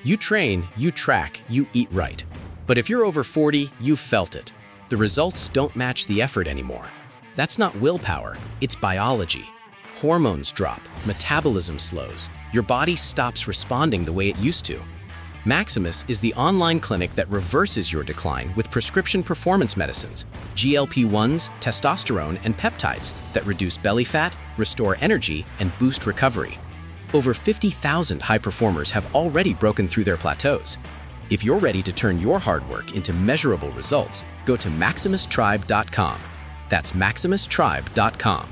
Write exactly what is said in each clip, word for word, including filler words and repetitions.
You train, you track, you eat right. But if you're over forty, you've felt it. The results don't match the effort anymore. That's not willpower, it's biology. Hormones drop, metabolism slows, your body stops responding the way it used to. Maximus is the online clinic that reverses your decline with prescription performance medicines, G L P ones, testosterone, and peptides that reduce belly fat, restore energy, and boost recovery. Over fifty thousand high performers have already broken through their plateaus. If you're ready to turn your hard work into measurable results, go to maximus tribe dot com. That's maximus tribe dot com.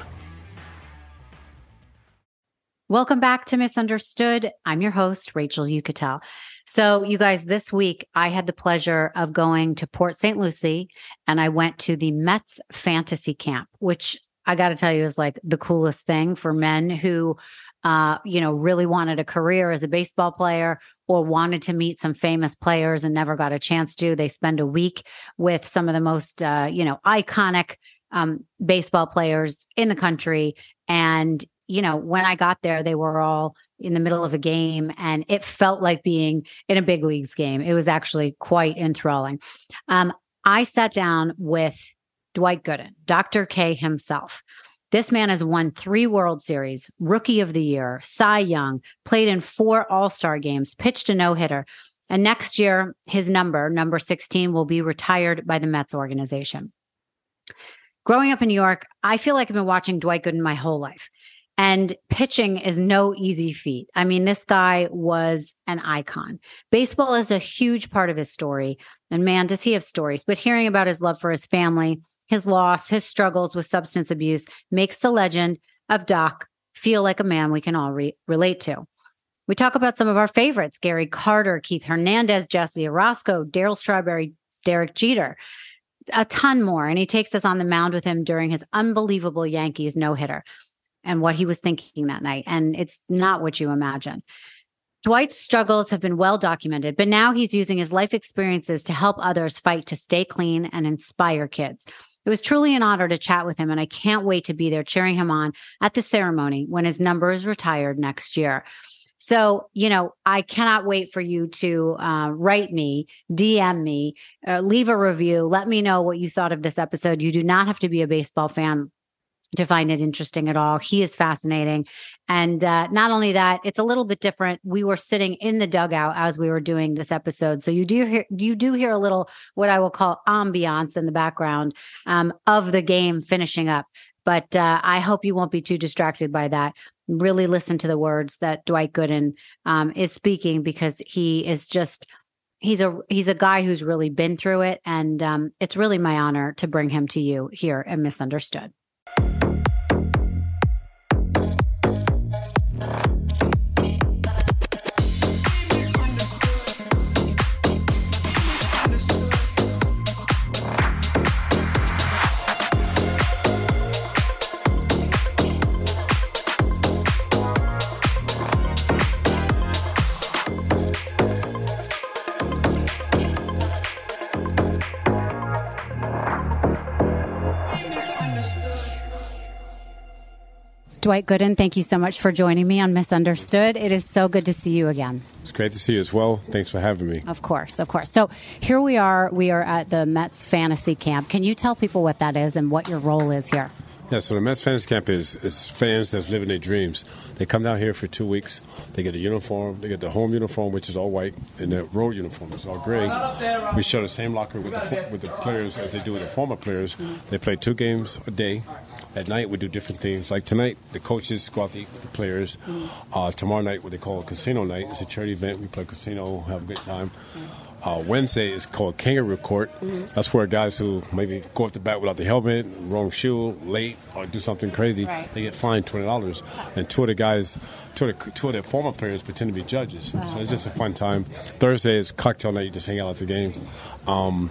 Welcome back to Misunderstood. I'm your host, Rachel Uchitel. So you guys, this week, I had the pleasure of going to Port Saint Lucie, and I went to the Mets Fantasy Camp, which I got to tell you is like the coolest thing for men who, uh, you know, really wanted a career as a baseball player or wanted to meet some famous players and never got a chance to. They spend a week with some of the most, uh, you know, iconic um, baseball players in the country. And you know, when I got there, they were all in the middle of a game and it felt like being in a big leagues game. It was actually quite enthralling. Um, I sat down with Dwight Gooden, Doctor K himself. This man has won three World Series, Rookie of the Year, Cy Young, played in four All-Star games, pitched a no-hitter. And next year, his number, number sixteen, will be retired by the Mets organization. Growing up in New York, I feel like I've been watching Dwight Gooden my whole life. And pitching is no easy feat. I mean, this guy was an icon. Baseball is a huge part of his story. And man, does he have stories. But hearing about his love for his family, his loss, his struggles with substance abuse makes the legend of Doc feel like a man we can all re- relate to. We talk about some of our favorites, Gary Carter, Keith Hernandez, Jesse Orosco, Darryl Strawberry, Derek Jeter, a ton more. And he takes us on the mound with him during his unbelievable Yankees no-hitter and what he was thinking that night. And it's not what you imagine. Dwight's struggles have been well documented, but now he's using his life experiences to help others fight to stay clean and inspire kids. It was truly an honor to chat with him, and I can't wait to be there cheering him on at the ceremony when his number is retired next year. So, you know, I cannot wait for you to uh, write me, D M me, uh, leave a review. Let me know what you thought of this episode. You do not have to be a baseball fan to find it interesting at all. He is fascinating. And uh, not only that, it's a little bit different. We were sitting in the dugout as we were doing this episode. So you do hear, you do hear a little, what I will call ambiance in the background um, of the game finishing up. But uh, I hope you won't be too distracted by that. Really listen to the words that Dwight Gooden um, is speaking, because he is just, he's a, he's a guy who's really been through it. And um, it's really my honor to bring him to you here at Misunderstood. Dwight Gooden, thank you so much for joining me on Misunderstood. It is so good to see you again. It's great to see you as well. Thanks for having me. Of course, of course. So here we are. We are at the Mets Fantasy Camp. Can you tell people what that is and what your role is here? Yeah, so the Mets Fantasy Camp is, is fans that's living their dreams. They come down here for two weeks. They get a uniform. They get the home uniform, which is all white, and the road uniform is all gray. We share the same locker with the with the players as they do with the former players. They play two games a day. At night, we do different things. Like tonight, the coaches go out to eat with the players. Uh, tomorrow night, what they call a casino night. It's a charity event. We play casino, have a good time. Uh, Wednesday is called Kangaroo Court. Mm-hmm. That's where guys who maybe go off the bat without the helmet, wrong shoe, late, or do something crazy, right. They get fined twenty dollars. And two of the guys, two of the, two of the former players pretend to be judges. Wow. So it's just a fun time. Thursday is cocktail night. You just hang out at the games. Um,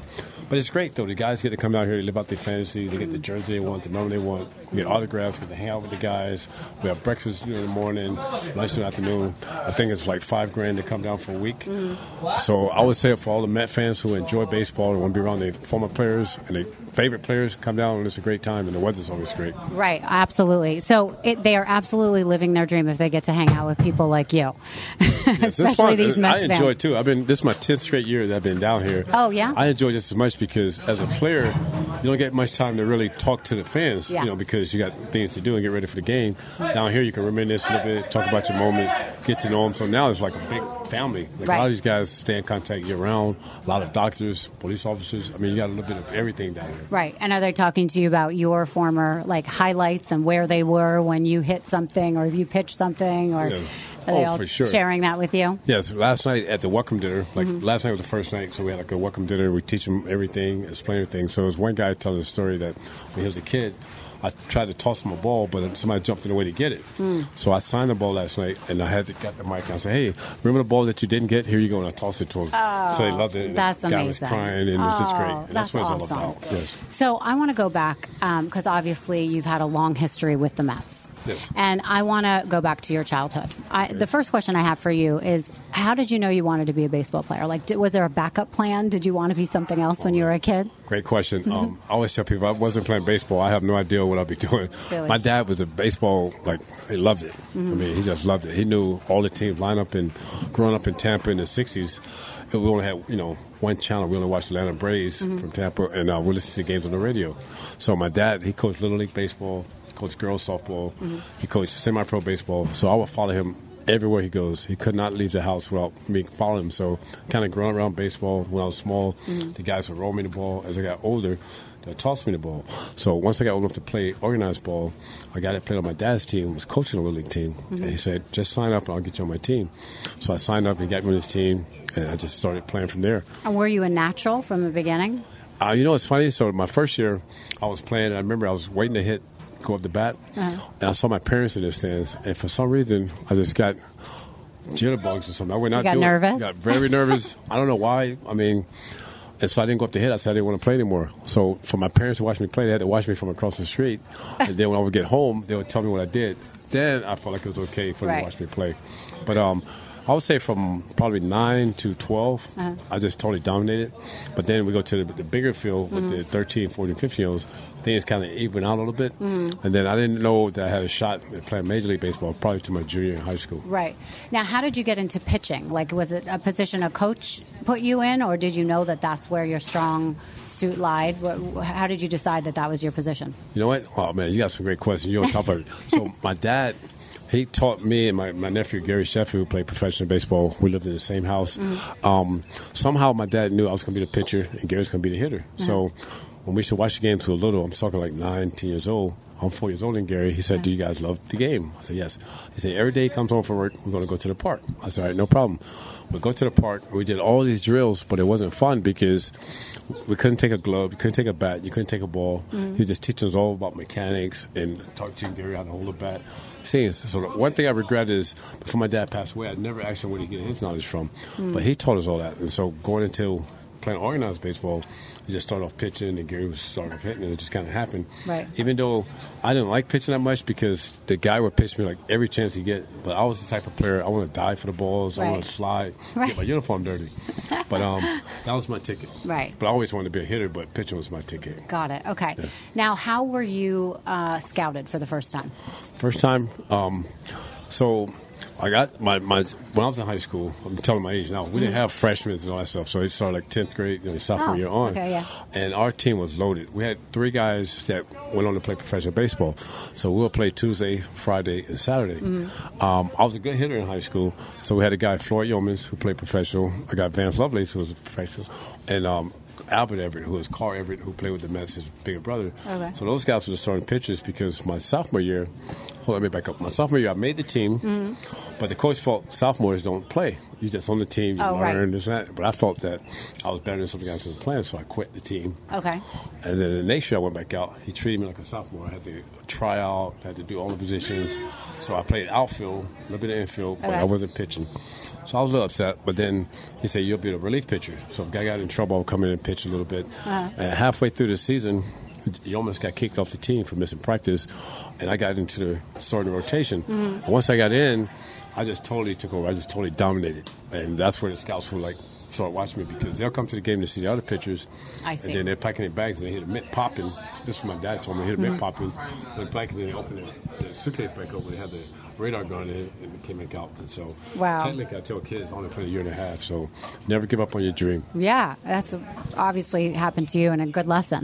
But it's great, though. The guys get to come out here, they live out their fantasy, they get the jersey they want, the number they want, we get autographs, get to hang out with the guys. We have breakfast in the morning, lunch in the afternoon. I think it's like five grand to come down for a week. Mm. So I would say for all the Met fans who enjoy baseball and want to be around their former players and their favorite players, come down and it's a great time, and the weather's always great. Right, absolutely. So it, they are absolutely living their dream if they get to hang out with people like you. Yes, Especially these Mets I fans. enjoy it, too. I've been, this is my tenth straight year that I've been down here. Oh, yeah? I enjoy just as much because as a player, you don't get much time to really talk to the fans, yeah. you know, because you got things to do and get ready for the game. Down here, you can reminisce a little bit, talk about your moments, get to know them. So now it's like a big family. Like right. A lot of these guys stay in contact year-round. A lot of doctors, police officers. I mean, you got a little bit of everything down here. Right. And are they talking to you about your former, like, highlights and where they were when you hit something or if you pitched something? Or Yeah. are they oh, all for sure. sharing that with you? Yes. Last night at the welcome dinner, like Mm-hmm. last night was the first night, so we had like a welcome dinner. We teach them everything, explain everything. So there was one guy telling a story that when he was a kid, I tried to toss him a ball, but somebody jumped in the way to get it. Mm. So I signed the ball last night, and I had to get the mic and I said, hey, remember the ball that you didn't get? Here you go, and I tossed it to him. Oh, so they loved it. And that's the guy amazing. was crying, and it was just great. Oh, And that's, that's what awesome. it's all about. Yes. So I want to go back, because um, obviously you've had a long history with the Mets. Yes. And I want to go back to your childhood. I, the first question I have for you is, how did you know you wanted to be a baseball player? Like, did, was there a backup plan? Did you want to be something else when you were a kid? Great question. Mm-hmm. Um, I always tell people, I wasn't playing baseball. I have no idea what I'd be doing. Really? My dad was a baseball, like, he loved it. Mm-hmm. I mean, he just loved it. He knew all the teams line up, and growing up in Tampa in the sixties, we only had, you know, one channel. We only watched Atlanta Braves mm-hmm. from Tampa, and uh, we listened to games on the radio. So my dad, he coached Little League Baseball, coached girls softball, mm-hmm. he coached semi-pro baseball. So I would follow him everywhere he goes. He could not leave the house without me following him. So kind of growing around baseball when I was small, mm-hmm. the guys would roll me the ball. As I got older, they tossed me the ball. So once I got old enough to play organized ball, a guy that played on my dad's team was coaching a Little League team. Mm-hmm. And he said, just sign up and I'll get you on my team. So I signed up and got me on his team, and I just started playing from there. And were you a natural from the beginning? Uh, you know, it's funny. So my first year, I was playing, and I remember I was waiting to hit, go up the bat, uh-huh. and I saw my parents in the stands, and for some reason, I just got jitterbugs or something. I went out. You got nervous? I got very nervous. I don't know why. I mean, and so I didn't go up to hit. I said I didn't want to play anymore. So for my parents to watch me play, they had to watch me from across the street, and then when I would get home, they would tell me what I did. Then I felt like it was okay for them right. to watch me play. But um, I would say from probably nine to twelve, uh-huh. I just totally dominated. But then we go to the, the bigger field with mm-hmm. the thirteen, fourteen, fifteen-year-olds. Things kind of even out a little bit. Mm-hmm. And then I didn't know that I had a shot at playing Major League Baseball probably to my junior in high school. Right. Now, how did you get into pitching? Like, was it a position a coach put you in, or did you know that that's where your strong suit lied? How did you decide that that was your position? You know what? Oh, man, you got some great questions. You're on top of it. So my dad... He taught me and my, my nephew, Gary Sheffield, who played professional baseball. We lived in the same house. Mm-hmm. Um, somehow my dad knew I was going to be the pitcher and Gary was going to be the hitter. Mm-hmm. So when we used to watch the games so little, I'm talking like nine, ten years old. I'm four years older than Gary. He said, mm-hmm. do you guys love the game? I said, yes. He said, every day he comes home from work, we're going to go to the park. I said, all right, no problem. We go to the park. We did all these drills, but it wasn't fun because we couldn't take a glove, you couldn't take a bat, you couldn't take a ball. Mm-hmm. He was just teaching us all about mechanics and talk to Gary how to hold a bat. Seeing so one thing I regret is before my dad passed away, I never asked him where he get his knowledge from, mm. but he taught us all that. And so going into playing organized baseball, we just started off pitching, and Gary was started off hitting, and it just kind of happened. Right. Even though I didn't like pitching that much because the guy would pitch me like every chance he get, but I was the type of player I want to die for the balls, right. I want to slide, right. get my uniform dirty. But um, that was my ticket. Right. But I always wanted to be a hitter, but pitching was my ticket. Got it. Okay. Yes. Now, how were you uh, scouted for the first time? First time, um, so I got my, my when I was in high school. I'm telling my age now. We mm-hmm. didn't have freshmen and all that stuff, so it started like tenth grade, you know, sophomore oh, year on. Okay, yeah. And our team was loaded. We had three guys that went on to play professional baseball. So we would play Tuesday, Friday, and Saturday. Mm-hmm. Um, I was a good hitter in high school, so we had a guy Floyd Yeomans who played professional. I got Vance Lovelace who was a professional, and um, Albert Everett, who was Carl Everett, who played with the Mets, his bigger brother. Okay. So those guys were the starting pitchers because my sophomore year, hold on, let me back up. My sophomore year, I made the team, mm-hmm. but the coach felt sophomores don't play. You just on the team, you oh, learn right. this and that. But I felt that I was better than some guys in the playing, so I quit the team. Okay. And then the next year I went back out. He treated me like a sophomore. I had to try out, had to do all the positions. So I played outfield, a little bit of infield, okay. but I wasn't pitching. So I was a little upset, but then he said, you'll be a relief pitcher. So if a guy got in trouble, I'll come in and pitch. pitch a little bit. Uh-huh. And halfway through the season, you almost got kicked off the team for missing practice, and I got into the starting rotation. Mm-hmm. And once I got in, I just totally took over. I just totally dominated. And that's where the scouts were like, start watching me, because they'll come to the game to see the other pitchers. I see. And then they're packing their bags and they hit a mitt popping. This is what my dad told me. They hit a mm-hmm. mitt popping. Went back and then they opened the, the suitcase back over. They had the radar gun in it and it came back out. And so wow. technically I tell kids I only played a year and a half. So never give up on your dream. Yeah, that's obviously happened to you and a good lesson.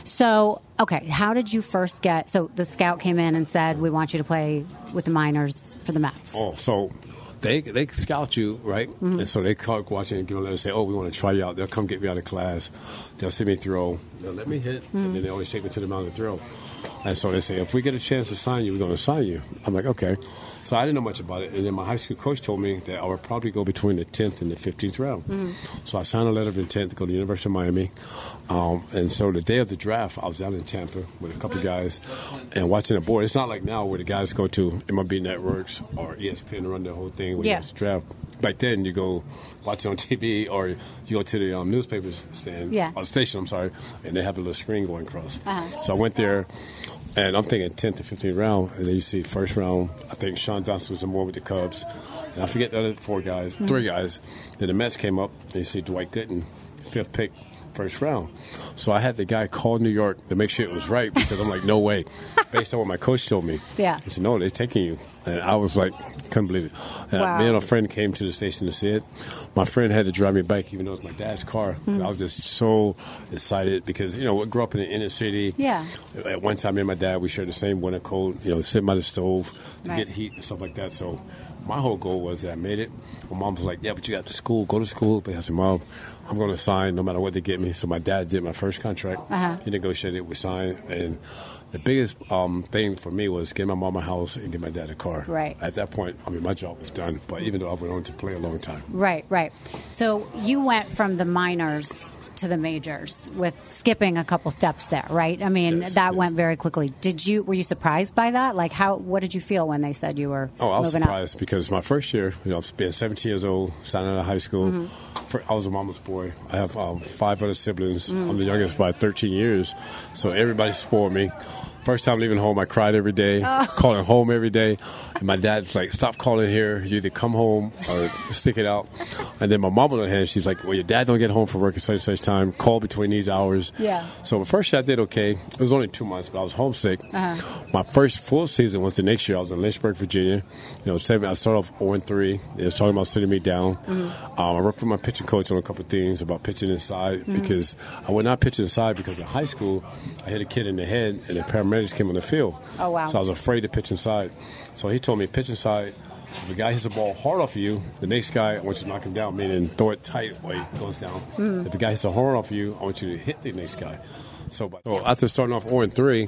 So, okay, how did you first get, so the scout came in and said, we want you to play with the minors for the Mets. Oh, so They they scout you, right? Mm-hmm. And so they call watching and give a letter and say, oh, we want to try you out. They'll come get me out of class. They'll see me throw. They'll let me hit. Mm-hmm. And then they always take me to the mound to throw. And so they say, if we get a chance to sign you, we're going to sign you. I'm like, okay. So I didn't know much about it. And then my high school coach told me that I would probably go between the tenth and the fifteenth round. Mm-hmm. So I signed a letter of intent to go to the University of Miami. Um, and so the day of the draft, I was down in Tampa with a couple of guys and watching the board. It's not like now where the guys go to M L B Networks or E S P N to run the whole thing when yeah. you draft. Back then, you go watch it on T V or you go to the um, newspaper stand, yeah. or station, I'm sorry, and they have a little screen going across. Uh-huh. So I went there. And I'm thinking tenth to fifteenth round, and then you see first round, I think Sean Johnson was more with the Cubs. And I forget the other four guys, mm-hmm. three guys. Then the Mets came up, and you see Dwight Gooden, fifth pick, first round. So I had the guy call New York to make sure it was right, because I'm like, no way. Based on what my coach told me. Yeah. He said, no, they're taking you. And I was like, couldn't believe it. And wow. Me and a friend came to the station to see it. My friend had to drive me back, even though it was my dad's car. Mm-hmm. I was just so excited because, you know, we grew up in the inner city. Yeah. At one time, me and my dad, we shared the same winter coat, you know, sitting by the stove to right. get heat and stuff like that. So my whole goal was that I made it. My mom was like, yeah, but you got to school, go to school. But I said, Mom, I'm going to sign no matter what they get me. So my dad did my first contract. Uh-huh. He negotiated, we signed. And the biggest um, thing for me was get my mom a house and get my dad a car. Right. At that point, I mean, my job was done. But even though I went on to play a long time. Right, right. So you went from the minors to the majors with skipping a couple steps there, right? I mean, yes, that yes. went very quickly. Did you, were you surprised by that? Like how, what did you feel when they said you were Oh, I was moving surprised up? Because my first year, you know, being seventeen years old, signing out of high school, mm-hmm. for, I was a mama's boy. I have um, five other siblings. Mm-hmm. I'm the youngest by thirteen years. So everybody spoiled me. First time leaving home, I cried every day, oh. calling home every day. And my dad's like, stop calling here. You either come home or stick it out. And then my mom on the other hand, she's like, well, your dad don't get home from work at such and such time. Call between these hours. Yeah. So the first year I did okay. It was only two months, but I was homesick. Uh-huh. My first full season was the next year. I was in Lynchburg, Virginia. You know, seven, I started off oh and three. They was talking about sitting me down. Mm-hmm. Um, I worked with my pitching coach on a couple of things about pitching inside mm-hmm. because I would not pitch inside because in high school I hit a kid in the head and the paramedics came on the field. Oh, wow. So I was afraid to pitch inside. So he told me, pitch inside. If the guy hits the ball hard off of you, the next guy, I want you to knock him down, meaning throw it tight while he goes down. Mm. If the guy hits a hard off of you, I want you to hit the next guy. So, so after starting off oh and three,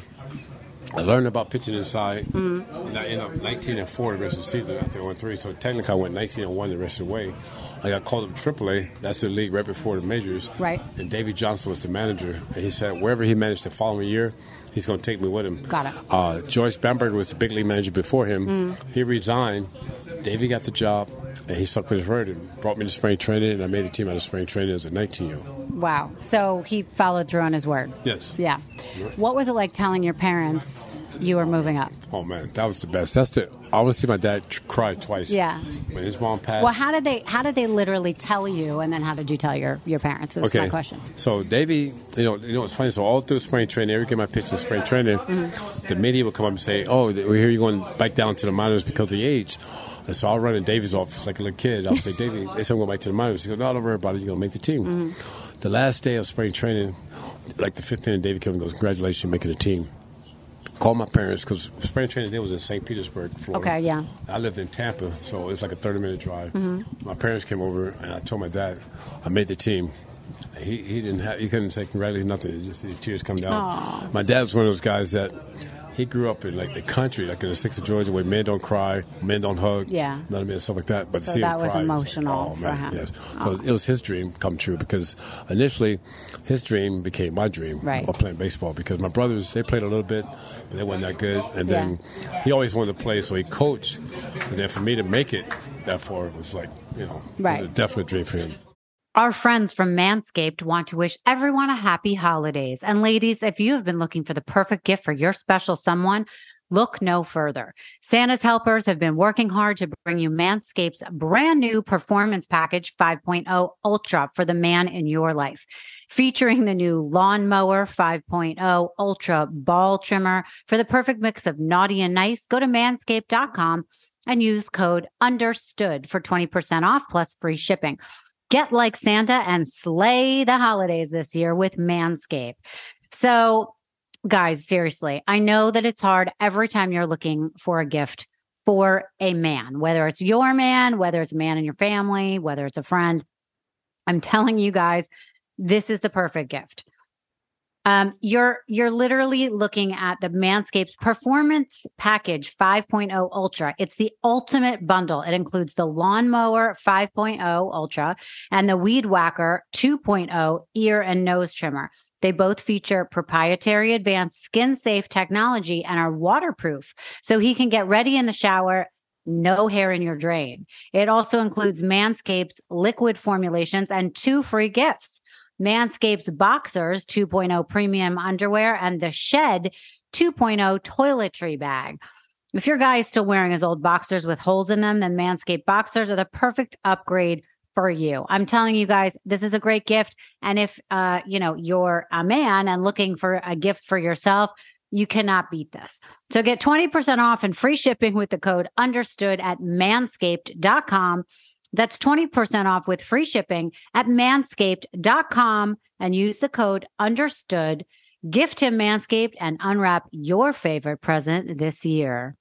I learned about pitching inside. Mm-hmm. And I ended up nineteen and four the rest of the season after oh and three. So technically I went nineteen and one the rest of the way. I got called up to triple A. That's the league right before the majors. Right. And Davey Johnson was the manager. And he said wherever he managed the following year, he's going to take me with him. Got it. Uh, George Bamberger was the big league manager before him. Mm. He resigned. Davey got the job, and he stuck with his word and brought me to spring training, and I made the team out of spring training as a nineteen-year-old. Wow. So he followed through on his word. Yes. Yeah. What was it like telling your parents you were moving up? Oh, man, that was the best. That's the. I want to see my dad tr- cry twice. Yeah. When his mom passed. Well, how did they how did they literally tell you, and then how did you tell your, your parents? That's okay. my question. So Davey, you know, you know, it's funny. So all through spring training, every game I pitched in spring training, mm-hmm. the media would come up and say, "Oh, we hear you going back down to the minors because of the age." And so I'll run in Davey's office like a little kid. I'll say, Davey, they said I'm going back to the minors. He goes, no, don't worry about it. You're going to make the team. Mm-hmm. The last day of spring training, like the fifth inning, Davey came and goes, congratulations, you're making the team. Called my parents because spring training day was in Saint Petersburg, Florida. Okay, yeah. I lived in Tampa, so it was like a thirty-minute drive. Mm-hmm. My parents came over, and I told my dad, I made the team. He he didn't have, he couldn't say congratulations, nothing. He just the tears come down. Aww. My dad was one of those guys that he grew up in like the country, like in the six of Georgia, where men don't cry, men don't hug, yeah, none of men stuff like that. But so to see that him was cry, emotional oh, for man, him. Yes, oh. because it was his dream come true. Because initially, his dream became my dream right. of playing baseball. Because my brothers, they played a little bit, but they weren't that good. And yeah. then he always wanted to play, so he coached. And then for me to make it that far, it was like, you know, right. it was a definite dream for him. Our friends from Manscaped want to wish everyone a happy holidays. And ladies, if you have been looking for the perfect gift for your special someone, look no further. Santa's helpers have been working hard to bring you Manscaped's brand new Performance Package five point oh Ultra for the man in your life. Featuring the new Lawnmower five point oh Ultra Ball Trimmer for the perfect mix of naughty and nice, go to manscaped dot com and use code UNDERSTOOD for twenty percent off plus free shipping. Get like Santa and slay the holidays this year with Manscaped. So, guys, seriously, I know that it's hard every time you're looking for a gift for a man, whether it's your man, whether it's a man in your family, whether it's a friend. I'm telling you guys, this is the perfect gift. Um, you're you're literally looking at the Manscaped Performance Package five point oh Ultra. It's the ultimate bundle. It includes the Lawnmower five point oh Ultra and the Weed Whacker two point oh ear and nose trimmer. They both feature proprietary advanced skin-safe technology and are waterproof, so he can get ready in the shower, no hair in your drain. It also includes Manscaped's liquid formulations and two free gifts. Manscaped's Boxers two point oh premium underwear and the Shed two point oh toiletry bag. If your guy is still wearing his old boxers with holes in them, then Manscaped Boxers are the perfect upgrade for you. I'm telling you guys, this is a great gift. And if, uh, you know, you're a man and looking for a gift for yourself, you cannot beat this. So get twenty percent off and free shipping with the code UNDERSTOOD at manscaped dot com. That's twenty percent off with free shipping at manscaped dot com and use the code UNDERSTOOD. Gift him Manscaped and unwrap your favorite present this year.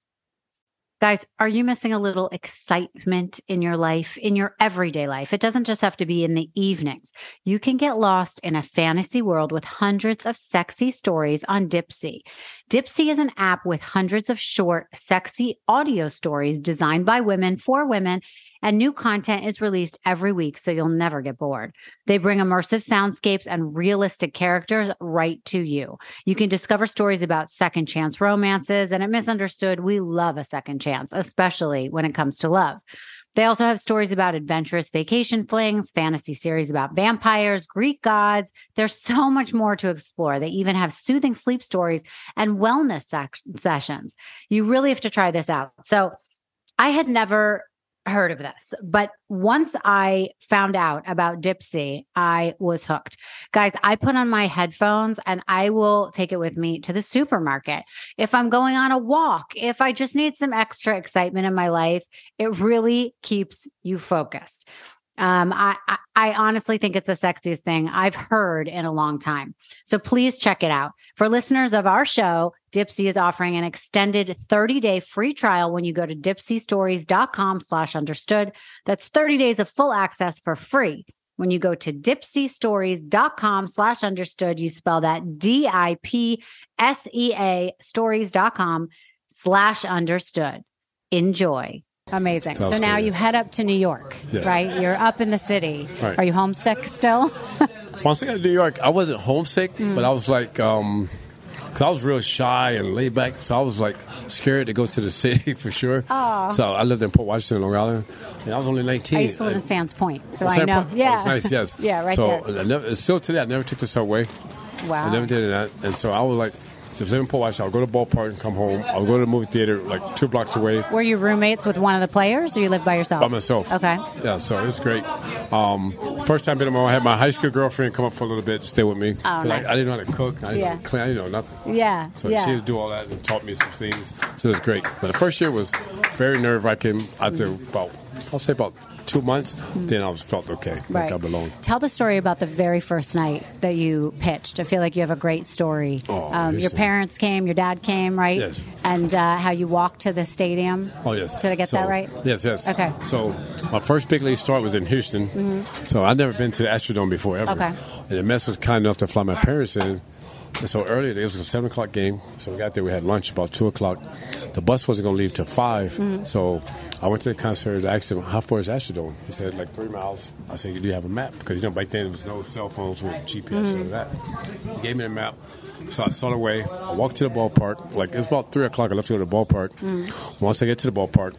Guys, are you missing a little excitement in your life, in your everyday life? It doesn't just have to be in the evenings. You can get lost in a fantasy world with hundreds of sexy stories on Dipsea. Dipsea is an app with hundreds of short, sexy audio stories designed by women for women, and new content is released every week, so you'll never get bored. They bring immersive soundscapes and realistic characters right to you. You can discover stories about second chance romances, and at Misunderstood, we love a second chance, especially when it comes to love. They also have stories about adventurous vacation flings, fantasy series about vampires, Greek gods. There's so much more to explore. They even have soothing sleep stories and wellness sec- sessions. You really have to try this out. So I had never heard of this, but once I found out about Dipsea, I was hooked. Guys, I put on my headphones and I will take it with me to the supermarket. If I'm going on a walk, if I just need some extra excitement in my life, it really keeps you focused. Um, I, I, I honestly think it's the sexiest thing I've heard in a long time. So please check it out. For listeners of our show, Dipsea is offering an extended thirty-day free trial when you go to dipseastories.com slash understood. That's thirty days of full access for free. When you go to dipseastories.com slash understood, you spell that D I P S E A stories.com slash understood. Enjoy. Amazing. Sounds so now great. You head up to New York, yeah. right? You're up in the city. Right. Are you homesick still? Once I got to New York, I wasn't homesick, mm. but I was like, um, because I was real shy and laid back, so I was like scared to go to the city for sure. Aww. So I lived in Port Washington, Long Island, and I was only nineteen. I used to live in Sands Point, so oh, I Sand know. Point? Yeah. Oh, nice, yes. yeah, right so there. I never, still today, I never took the subway. Wow. I never did that, and so I was like, just live in Port Washington. I'll go to the ballpark and come home. I'll go to the movie theater like two blocks away. Were you roommates with one of the players, or you lived by yourself? By myself. Okay. Yeah, so it's great. Um, first time being I had my high school girlfriend come up for a little bit to stay with me. Oh, nice. I, I didn't know how to cook. I didn't yeah. know how to clean. I didn't know nothing. Yeah. So yeah. she had to do all that and taught me some things. So it was great. But the first year was very nerve-wracking. After mm. about, I'll say about two months, mm. then I was felt okay. Right. Like I belonged. Tell the story about the very first night that you pitched. I feel like you have a great story. Oh, um, your parents came, your dad came, right? Yes. And uh, how you walked to the stadium. Oh, yes. Did I get so, that right? Yes, yes. Okay. So my first big league start was in Houston. Mm-hmm. So I'd never been to the Astrodome before, ever. Okay. And the Mets was kind enough to fly my parents in. And so earlier, it was a seven o'clock game. So we got there, we had lunch about two o'clock. The bus wasn't going to leave till five. Mm-hmm. So I went to the concierge, I asked him, how far is Astrodome? He said, like three miles. I said, do you have a map? Because, you know, back then there was no cell phones with G P S mm-hmm. and that. He gave me the map. So I saw the way. I walked to the ballpark. Like, it was about three o'clock. I left to go to the ballpark. Mm-hmm. Once I get to the ballpark,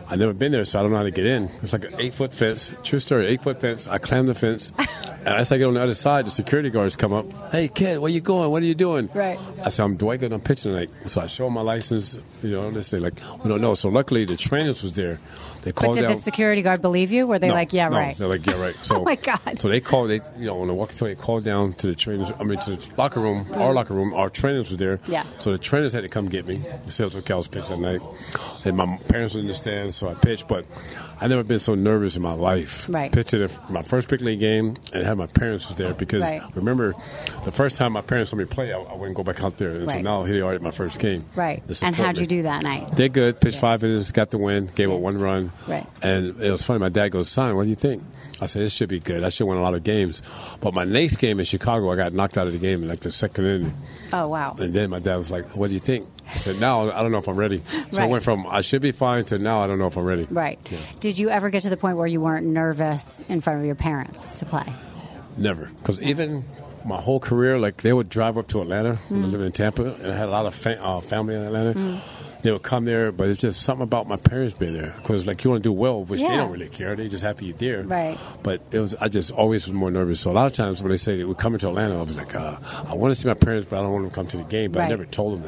I've never been there, so I don't know how to get in. It's like an eight-foot fence. True story, eight-foot fence. I climb the fence. And as I get on the other side, the security guards come up. Hey, kid, where you going? What are you doing? Right. I said, I'm Dwight Gooden. I'm pitching tonight. So I show them my license. You know, they say, like, we don't know. So luckily, the trainers was there. They But called did down. the security guard believe you? Were they No, like, yeah, no, right? They're like, yeah, right. So, Oh, my God. So they called, they, you know, on the walkie-talkie, they called down to the trainers, I mean, to the locker room, our locker room. Our trainers were there. Yeah. So the trainers had to come get me. The sales okay, I was pitching that night. And my parents were in the stands, so I pitched. But I've never been so nervous in my life. Right. Pitching my first big league game and had my parents was there because Right. remember, the first time my parents let me play, I, I wouldn't go back out there. And so Right. now here they are at my first game. Right. to support And how'd me. you do that night? They're good. Pitched five innings, got the win, gave up one run. Right. And it was funny. My dad goes, son, what do you think? I said, this should be good. I should win a lot of games. But my next game in Chicago, I got knocked out of the game in like the second inning. Oh, wow. And then my dad was like, what do you think? I said, now I don't know if I'm ready. So I Right. went from I should be fine to now I don't know if I'm ready. Right. Yeah. Did you ever get to the point where you weren't nervous in front of your parents to play? Never. Because even my whole career, like they would drive up to Atlanta when I lived in Tampa, and I had a lot of fa- uh, family in Atlanta. Mm. They would come there, but it's just something about my parents being there. Because like you want to do well, which they Yeah. don't really care. They just happy you're there. Right. But it was I just always was more nervous. So a lot of times when they say that we're coming to Atlanta, I was like, uh, I want to see my parents, but I don't want them to come to the game. But Right. I never told them that.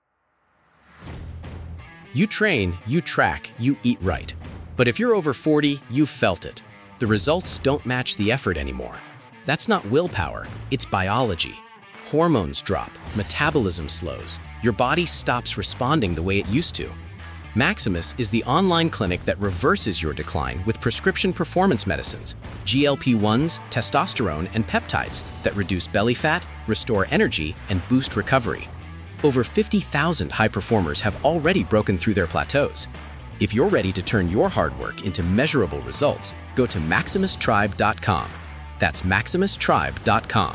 You train, you track, you eat right. But if you're over forty, you've felt it. The results don't match the effort anymore. That's not willpower, it's biology. Hormones drop, metabolism slows, your body stops responding the way it used to. Maximus is the online clinic that reverses your decline with prescription performance medicines, G L P ones, testosterone, and peptides that reduce belly fat, restore energy, and boost recovery. Over fifty thousand high performers have already broken through their plateaus. If you're ready to turn your hard work into measurable results, go to maximus tribe dot com. That's maximus tribe dot com.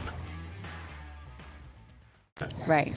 Right.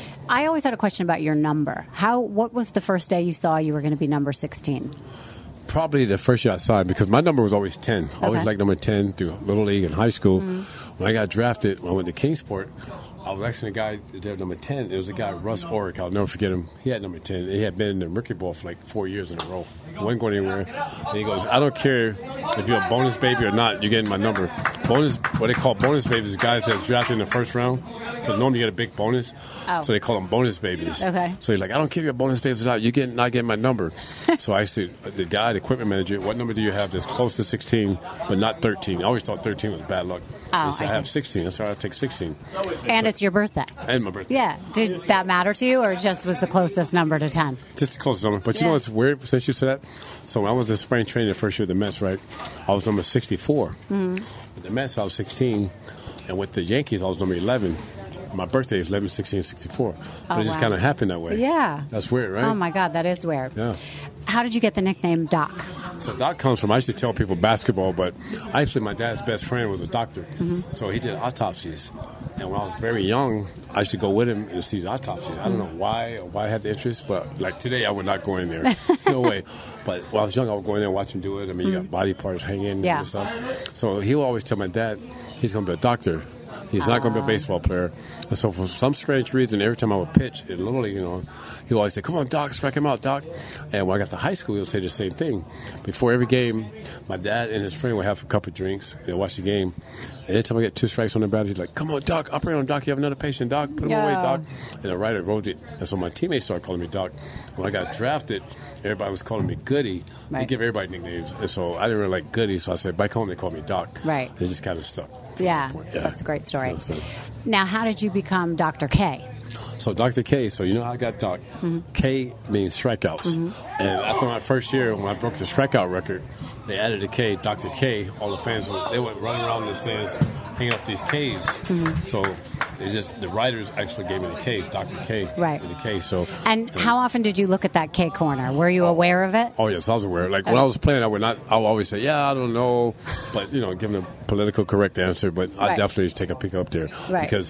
I always had a question about your number. How? What was the first day you saw you were going to be number sixteen? Probably the first year I signed because my number was always ten. I always Okay. liked number ten through Little League and high school. When I got drafted, when I went to Kingsport, I was actually a guy there, number ten. It was a guy, Russ Orick. I'll never forget him. He had number ten. He had been in the Mercury Ball for like four years in a row. He wasn't going anywhere. And he goes, I don't care if you're a bonus baby or not, you're getting my number. Bonus, what they call bonus babies is guys that's drafted in the first round. Because normally you get a big bonus. Oh. So they call them bonus babies. Okay. So he's like, I don't care if you're a bonus baby or not, you're getting, not getting my number. So I said, the guy, the equipment manager, what number do you have that's close to sixteen, but not thirteen? I always thought thirteen was bad luck. Oh, he said, I I have see. sixteen. That's why I take sixteen. And it's your birthday. And my birthday. Yeah. Did that matter to you, or it just was the closest number to ten? Just the closest number. But you Yeah. know what's weird since you said that? So when I was in spring training the first year at the Mets, right, I was number sixty-four. Mm-hmm. With the Mets, I was sixteen. And with the Yankees, I was number eleven. My birthday is eleven sixteen sixty-four. But Oh, it just wow. kind of happened that way. Yeah. That's weird, right? Oh my God, that is weird. Yeah. How did you get the nickname Doc? So Doc comes from, I used to tell people basketball, but actually my dad's best friend was a doctor. Mm-hmm. So he did autopsies. And when I was very young, I used to go with him and see his autopsies. I don't know why or why I had the interest, but like today I would not go in there. No way. But when I was young, I would go in there and watch him do it. I mean, you got body parts hanging Yeah. and stuff. So he would always tell my dad he's going to be a doctor. He's not going to be a baseball player. And so for some strange reason, every time I would pitch in Little League, you know, he would always say, come on, Doc, strike him out, Doc. And when I got to high school, he would say the same thing. Before every game, my dad and his friend would have a couple of drinks. They'd watch the game. And every time I get two strikes on the bat, he's like, come on, Doc, operate on Doc. You have another patient, Doc. Put him Yeah. away, Doc. And the writer wrote it. And so my teammates started calling me Doc. When I got drafted, everybody was calling me Goody. They Right. give everybody nicknames. And so I didn't really like Goody, so I said, back home they call me Doc. Right. It just kind of stuck. from Yeah, that point. that's a great story. Yeah, so- Now, how did you become Doctor K? So Doctor K, so you know how I got Doc. Mm-hmm. K means strikeouts. And after my first year, when I broke the strikeout record, they added a K, Doctor K. All the fans, would, they went running around the stands, hanging up these Ks. Mm-hmm. So they just, the writers actually gave me the K, Doctor K. Right. With the K, so. And how often did you look at that K corner? Were you aware of it? Oh, yes, I was aware. Like, when I was playing, I would not, I would always say, yeah, I don't know. But, you know, giving a political correct answer. But I Right. definitely take a peek up there. Right. Because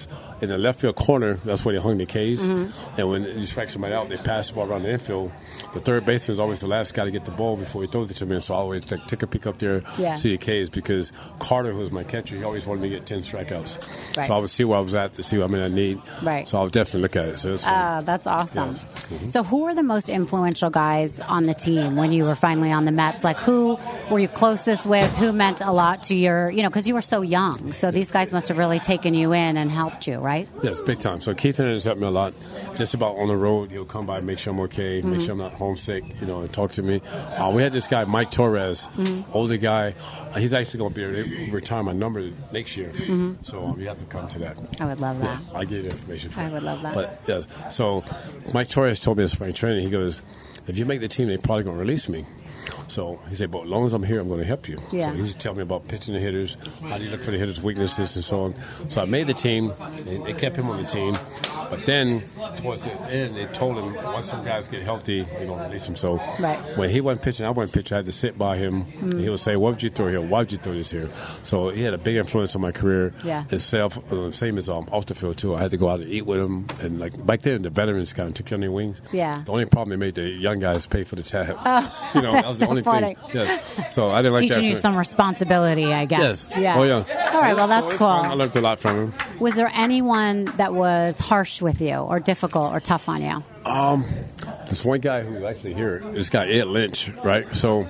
in the left field corner, that's where they hung the K's. Mm-hmm. And when you strike somebody out, they pass the ball around the infield. The third baseman is always the last guy to get the ball before he throws it to me. So I always like, take a peek up there, yeah. see the K's, because Carter, who was my catcher, he always wanted me to get ten strikeouts. Right. So I would see where I was at to see what I mean I need. Right. So I'll definitely look at it. So it's uh, that's awesome. Yes. Mm-hmm. So who were the most influential guys on the team when you were finally on the Mets? Like, who were you closest with? Who meant a lot to your, you know, because you were so young. So these guys must have really taken you in and helped you, right? Yes, big time. So Keith Hernandez helped me a lot. Just about on the road, he'll come by, make sure I'm okay, mm-hmm. make sure I'm not homesick, you know, and talk to me. Uh, we had this guy, Mike Torres, mm-hmm. older guy. Uh, he's actually going to be retire my number next year. Mm-hmm. So um, you have to come to that. I would love that. Yeah, I'll give you the information for I would love that. But yes, so Mike Torres told me in spring training, he goes, if you make the team, they're probably going to release me. So he said, but as long as I'm here, I'm going to help you. Yeah. So he used to tell me about pitching the hitters, how do you look for the hitters' weaknesses and so on. So I made the team. They, they kept him on the team. But then towards the end, they told him, once some guys get healthy, they're going to release him. So right. when he wasn't pitching, I wasn't pitching. I had to sit by him. Mm. He would say, what would you throw here? Why would you throw this here? So he had a big influence on my career. Yeah. Itself, uh, same as um, off the field, too. I had to go out and eat with him. And like back then, the veterans kind of took you on their wings. Yeah. The only problem, they made the young guys pay for the tab. Oh, you know, that was the so only funny. thing. Yeah. So I didn't like Teaching that. you some responsibility, I guess. Yes. Yeah. Oh, yeah. All right, well, that's cool. I learned a lot from him. Was there anyone that was harsh with you or difficult or tough on you? Um, this one guy who's actually here, this guy, Ed Lynch, right? So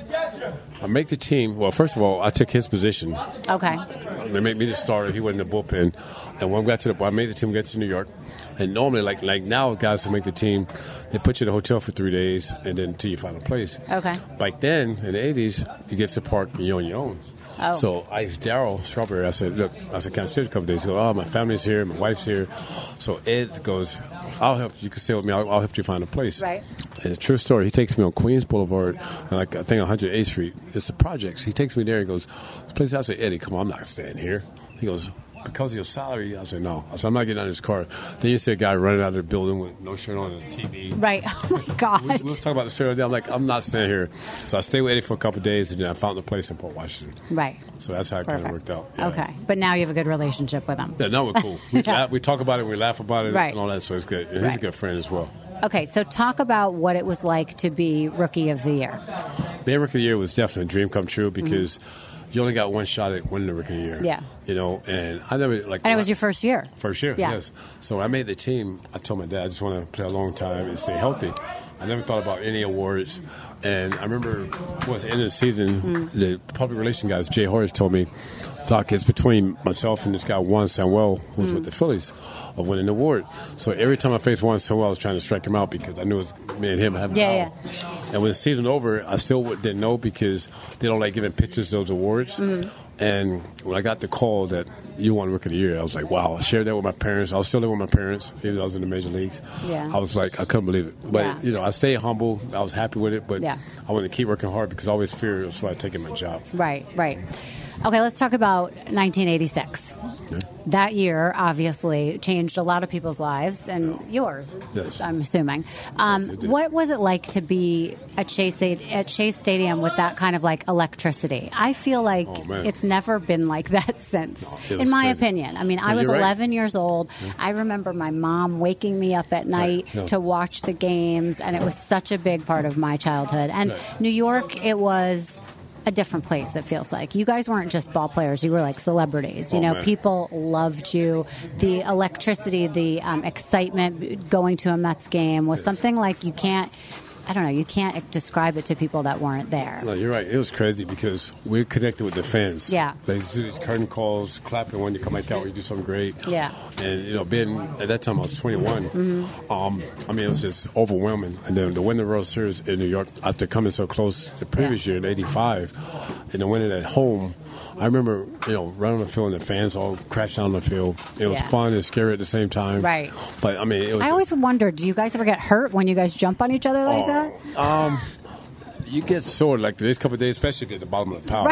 I make the team. Well, first of all, I took his position. Okay. They made me the starter. He went in the bullpen. And when we got to the, I made the team get to New York. And normally, like like now, guys who make the team, they put you in a hotel for three days and then until you find a place. Okay. Back then, in the eighties, you get to the park and you're on your own. Oh. So I asked Daryl Strawberry, I said, look, I said, can I stay a couple days? He goes, oh, my family's here, my wife's here. So Ed goes, I'll help you. You can stay with me. I'll, I'll help you find a place. Right. And a true story, he takes me on Queens Boulevard, like I think one hundred eighth Street. It's the projects. He takes me there and goes, this place, I say, Eddie, come on, I'm not staying here. He goes, because of your salary? I said, no. I said, I'm not getting out of this car. Then you see a guy running out of the building with no shirt on and T V. Right. Oh, my God. We, let's talk about the story. I'm like, I'm not staying here. So I stayed with Eddie for a couple of days, and then I found a place in Port Washington. Right. So that's how it kind of worked out. Yeah. Okay. But now you have a good relationship with him. Yeah, now we're cool. We, Yeah. laugh, we talk about it, we laugh about it, Right. and all that, so it's good. And he's Right. a good friend as well. Okay, so talk about what it was like to be Rookie of the Year. Being Rookie of the Year was definitely a dream come true because mm-hmm. you only got one shot at winning the Rookie of the Year. Yeah. You know, and I never, like... And it was your first year. First year, yeah. yes. So when I made the team, I told my dad, I just want to play a long time and stay healthy. I never thought about any awards. And I remember towards the end of the season, mm. the public relations guys, Jay Horace, told me, Doc, it's between myself and this guy, Juan Samuel, who's mm. with the Phillies, of winning the award. So every time I faced Juan Samuel, I was trying to strike him out because I knew it was me and him having yeah, power. Yeah. And when the season over, I still didn't know because they don't like giving pitchers those awards. Mm. And when I got the call that you won Rookie of the Year, I was like, wow. I shared that with my parents. I was still there with my parents, even though I was in the major leagues. Yeah. I was like, I couldn't believe it. But, yeah. you know, I stayed humble. I was happy with it. But yeah. I wanted to keep working hard because I always feared that's why I taking my job. Right, right. Okay, let's talk about nineteen eighty-six. Yeah. That year, obviously, changed a lot of people's lives, and yeah. yours, yes. I'm assuming. Um, yes, what was it like to be at Chase, at Chase Stadium with that kind of, like, electricity? I feel like oh, it's never been like that since, no, in my crazy. opinion. I mean, no, I was eleven right. years old. Yeah. I remember my mom waking me up at night right. no. to watch the games, and it was such a big part of my childhood. And right. New York, it was a different place, it feels like. You guys weren't just ball players. You were like celebrities. You oh, know, man. People loved you. The electricity, the um, excitement going to a Mets game was yes. something like you can't, I don't know, you can't describe it to people that weren't there. No, you're right. It was crazy because we're connected with the fans. Yeah. They do these curtain calls, clapping when you come back out, when you do something great. Yeah. And, you know, being, at that time I was twenty-one. Mm-hmm. Um, I mean, it was just overwhelming. And then to win the World Series in New York, after coming so close the previous yeah. year in eighty-five, and then winning at home, I remember, you know, running on the field and the fans all crashed down the field. It was yeah. fun and scary at the same time. Right. But, I mean, it was I always just, wondered, do you guys ever get hurt when you guys jump on each other like oh, that? Um, you get sore like these couple of days, especially at the bottom of the power. Right.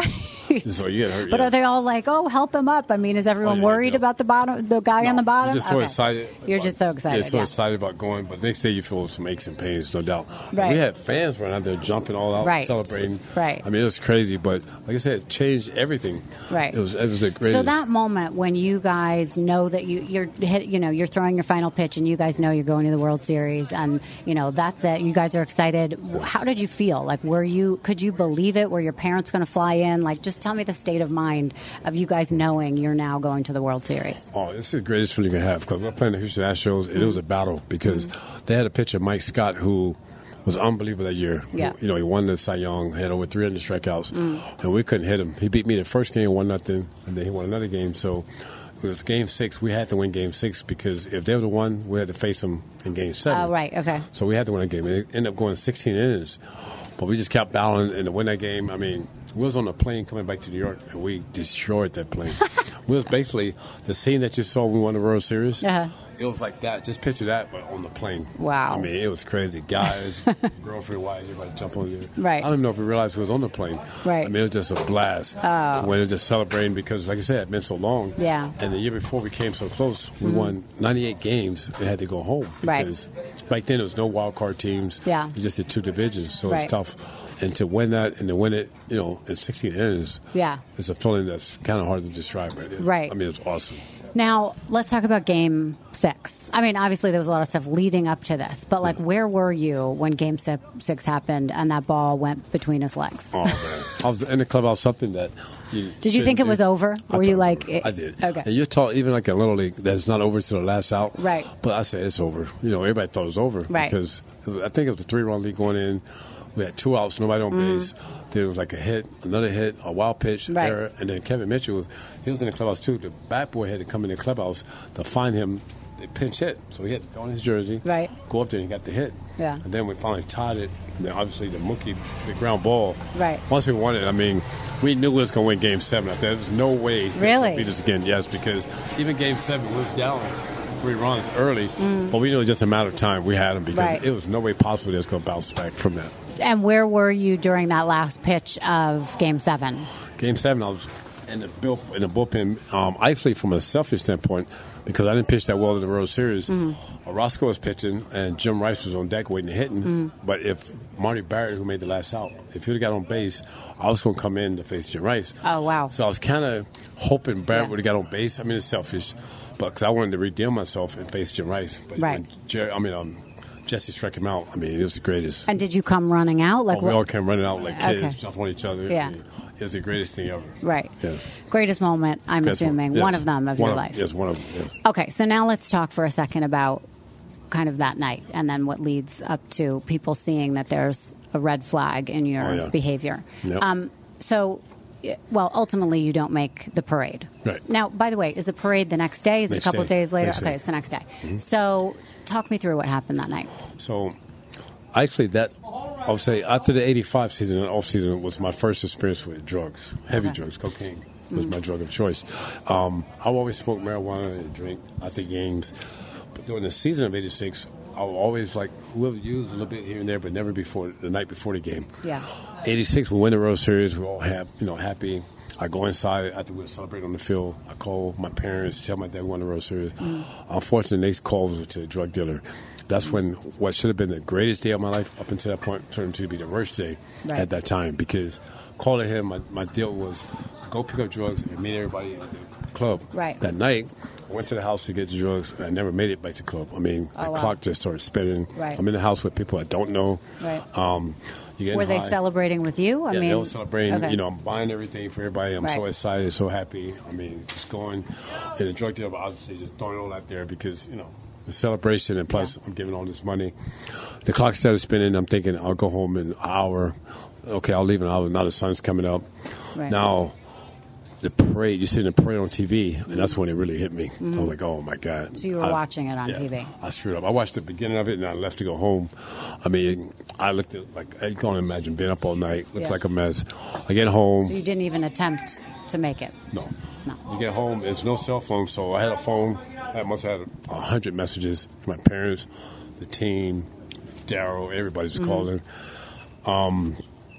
So you get hurt. But yeah. are they all like, oh, help him up? I mean, is everyone Oh, yeah, worried yeah. about the bottom, the guy No, on the bottom? You're just so Okay. excited. You're about- just so excited. Yeah, so yeah. excited about going. But next day you feel some aches and pains, no doubt. Right. We had fans running out there jumping all out, Right. celebrating. Right. I mean, it was crazy. But like I said, it changed everything. Right. It was it was the greatest. So that moment when you guys know that you, you're hit, you know, you're throwing your final pitch and you guys know you're going to the World Series and, you know, that's it. You guys are excited. How did you feel? Like, were you, could you believe it? Were your parents going to fly in? Like, just tell me the state of mind of you guys knowing you're now going to the World Series. Oh, this is the greatest feeling you can have because we're playing the Houston Astros. Mm-hmm. It was a battle because mm-hmm. they had a pitcher, Mike Scott, who was unbelievable that year. Yeah. You know, he won the Cy Young, had over three hundred strikeouts, mm. and we couldn't hit him. He beat me the first game, one nothing, and then he won another game. So it was game six. We had to win game six because if they would have won, we had to face them in game seven. Oh, right, okay. So we had to win a game. It ended up going sixteen innings, but we just kept battling and to win that game. I mean, we was on a plane coming back to New York, and we destroyed that plane. We was basically the scene that you saw when we won the World Series. Uh-huh. It was like that. Just picture that, but on the plane. Wow. I mean, it was crazy. Guys, girlfriend, wife, everybody jump on you. Right. I don't even know if we realized we was on the plane. Right. I mean, it was just a blast. Oh. When we were just celebrating because, like I said, it been so long. Yeah. And the year before we came so close, we mm-hmm. won ninety-eight games and had to go home. Right. Because back then there was no wild card teams. Yeah. You just did two divisions, so right. it's tough. And to win that and to win it, you know, in sixteen innings, yeah. it's a feeling that's kind of hard to describe. But it, right. I mean, it's awesome. Now, let's talk about game six. I mean, obviously, there was a lot of stuff leading up to this, but, like, where were you when game six happened and that ball went between his legs? Oh, man. I was in the clubhouse, something that you Did you think it do. was over? I Were you like... It, I did. Okay. And you're taught, even like a Little League, that's not over to the last out. Right. But I said it's over. You know, everybody thought it was over. Right. Because it was, I think it was a three-run lead going in. We had two outs, nobody on mm. base. There was like a hit, another hit, a wild pitch, right. error, and then Kevin Mitchell was he was in the clubhouse too. The bat boy had to come in the clubhouse to find him. The pinch hit, so he hit on his jersey. Right. Go up there and he got the hit. Yeah. And then we finally tied it. And then obviously the Mookie, the ground ball. Right. Once we won it, I mean, we knew we was going to win Game Seven. I There was no way they really could beat us again. Yes, because even Game Seven we was down three runs early, mm. but we knew it was just a matter of time. We had them because right. it was no way possible they was going to bounce back from that. And where were you during that last pitch of Game Seven? Game Seven, I was in the bull, in the bullpen. Um, actually, from a selfish standpoint, because I didn't pitch that well in the World Series. Mm-hmm. Uh, Roscoe was pitching, and Jim Rice was on deck waiting to hit him. Mm-hmm. But if Marty Barrett, who made the last out, if he'd have got on base, I was going to come in to face Jim Rice. Oh, wow. So I was kind of hoping Barrett yeah. would have got on base. I mean, it's selfish, but because I wanted to redeem myself and face Jim Rice. But right. when Jerry, I mean, um, Jesse struck him out. I mean, it was the greatest. And did you come running out? Like oh, we what? all came running out like kids, okay. jump on each other. Yeah. I mean, it was the greatest thing ever. Right. Yeah. Greatest moment, I'm That's assuming. One, yes. one of them of one your of, life. Yes, one of them. Yes. Okay, so now let's talk for a second about kind of that night and then what leads up to people seeing that there's a red flag in your oh, yeah. behavior. Yep. Um, so, well, ultimately you don't make the parade. Right. Now, by the way, is the parade the next day? Is next it a couple day. days later? Next okay, day. it's the next day. Mm-hmm. So, talk me through what happened that night. So, actually, that I would say after the eighty-five season and off season was my first experience with drugs, heavy okay. drugs, cocaine was mm-hmm. my drug of choice. Um, I always smoked marijuana and drink after games, but during the season of eighty-six, I would always like we'll use a little bit here and there, but never before the night before the game. Yeah. eighty-six, we win the World Series. We're all happy, you know, happy. I go inside after we celebrate on the field. I call my parents, tell my dad we won the World Series. Mm. Unfortunately, they called to a drug dealer. That's mm. when what should have been the greatest day of my life up until that point turned to be the worst day right. at that time because calling him, my, my deal was go pick up drugs and meet everybody at the club. Right. That night, I went to the house to get the drugs, and I never made it back to the club. I mean, oh, the wow. clock just started spinning. Right. I'm in the house with people I don't know. Right. Um, Were they high. celebrating with you? I yeah, mean, they were celebrating. okay. You know, I'm buying everything for everybody. I'm right. so excited, so happy. I mean, just going. And the drug dealer, obviously, just throwing it all out there because, you know, the celebration, and plus yeah. I'm giving all this money. The clock started spinning. I'm thinking I'll go home in an hour. Okay, I'll leave in an hour. Now the sun's coming up. Right. Now, the parade, you see the parade on T V, and that's when it really hit me. Mm-hmm. I was like, oh, my God. So you were I, watching it on yeah, T V. I screwed up. I watched the beginning of it, and I left to go home. I mean, I looked at, like, you can't imagine being up all night. Looks yeah. like a mess. I get home. So you didn't even attempt to make it? No. No. You get home, there's no cell phone, so I had a phone. I must have had a hundred messages from my parents, the team, Daryl, everybody's mm-hmm. calling. Um,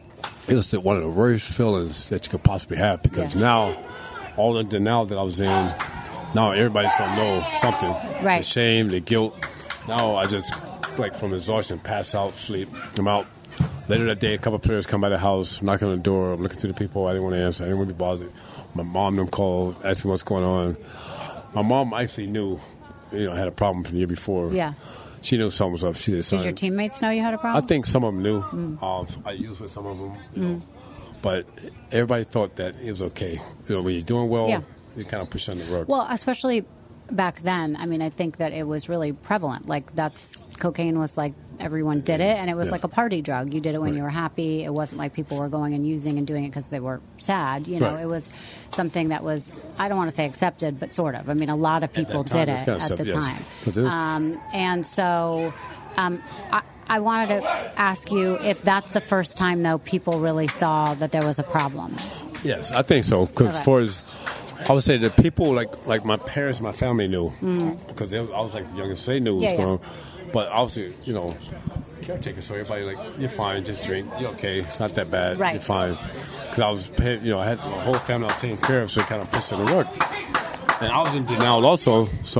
it was one of the worst feelings that you could possibly have because yeah. now, all the denial that I was in, now everybody's going to know something. Right. The shame, the guilt. Now I just, like from exhaustion, pass out, sleep. I'm out. Later that day, a couple of players come by the house, knocking on the door. I'm looking through the people. I didn't want to answer. I didn't want to be bothered. My mom them called, asked me what's going on. My mom actually knew, you know, I had a problem from the year before. Yeah. She knew something was up. She did something. Did your teammates know you had a problem? I think some of them knew. Mm. Um, I used with some of them, you mm. know. But everybody thought that it was okay. You know, when you're doing well, yeah. you kind of push on the rug. Well, especially back then. I mean, I think that it was really prevalent. Like, that's cocaine was like everyone did it, and it was yeah. like a party drug. You did it when right. you were happy. It wasn't like people were going and using and doing it because they were sad. You know, right. it was something that was, I don't want to say accepted, but sort of. I mean, a lot of people did it at the yes. time. Um, and so um, I, I wanted to ask you if that's the first time, though, people really saw that there was a problem. Yes, I think so. Because okay. for as I would say the people like like my parents, my family knew mm. because they, I was like the youngest. They knew what was yeah, going yeah. on. But obviously, you know, caretaker, so everybody like, you're fine, just drink, you're okay, it's not that bad, right. you're fine. Because I was, you know, I had my whole family I was taking care of, so it kind of pushed it to work. And I was in denial also, so